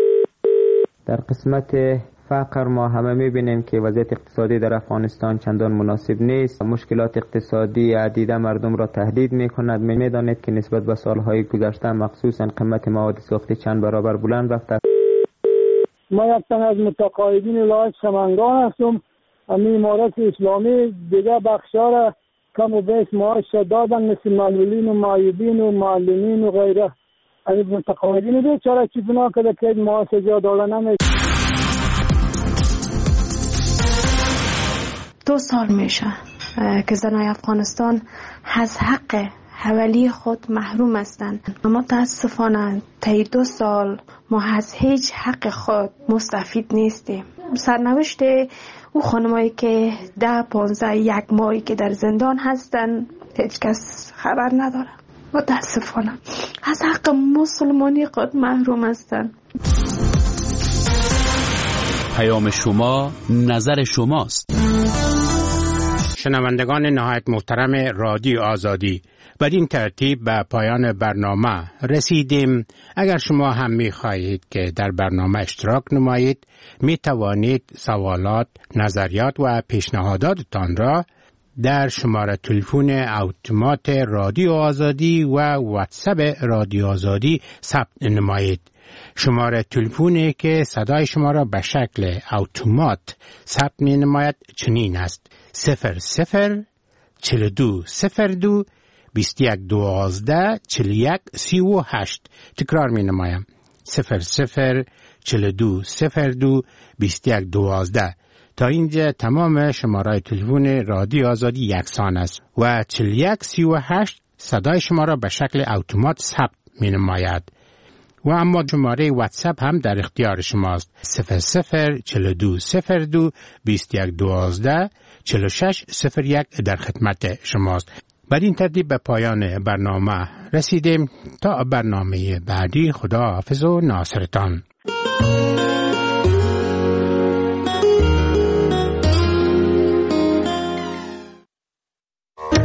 در قسمت فقر ما همه میبینیم که وضعیت اقتصادی در افغانستان چندان مناسب نیست. مشکلات اقتصادی عدیده مردم را تهدید میکند. میدانید که نسبت به سالهای گذشته مخصوصا قیمت مواد ساختی چند برابر بلند رفته. ما یک تن از متقاعدین ولایت سمنگان هستم. امی امارات اسلامی دیگه بخشا را کم و بیش معاش دادن، مثل معلولین و معیوبین و معلمین و غیره. امی متقاعدین بیچاره چی بنا کرده که معاش زیاد دادن نمیشه. دو سال میشه که زنای افغانستان از حق حوالی خود محروم هستند. اما متاسفانه طی دو سال ما از هیچ حق خود مستفید نیستیم. سرنوشت او خانمایی که ده پانزده یک ماهی که در زندان هستن هیچ کس خبر نداره. متاسفانه از حق مسلمانی خود محروم هستن. پیام شما نظر شماست. شنوندگان نهایت محترم رادیو آزادی، بدین ترتیب به پایان برنامه رسیدیم. اگر شما هم می خواهید که در برنامه اشتراک نمایید، می توانید سوالات، نظریات و پیشنهاداتتان را در شماره تلفن اتومات رادیو آزادی و واتساپ رادیو آزادی ثبت نمایید. شماره تلفنی که صدای شما را به شکل اتومات ثبت می نماید چنین است: صفر صفر چل دو صفر دو بیست یک دوازده چل یک سی و هشت. تکرار می نمایم: صفر صفر چل دو صفر دو بیست یک دوازده. تا اینجا تمام شماره تلفن رادیو آزادی یکسان است و چل یک سی و هشت صدای شما را به شکل اتومات ثبت می نماید. و اما شماره واتساپ هم در اختیار شماست: صفر صفر چل دو صفر دو بیست یک دوازده چل شش صفر یک در خدمت شماست. بعد این ترتیب به پایان برنامه رسیدیم. تا برنامه بعدی، خدا حافظ و ناصرتان.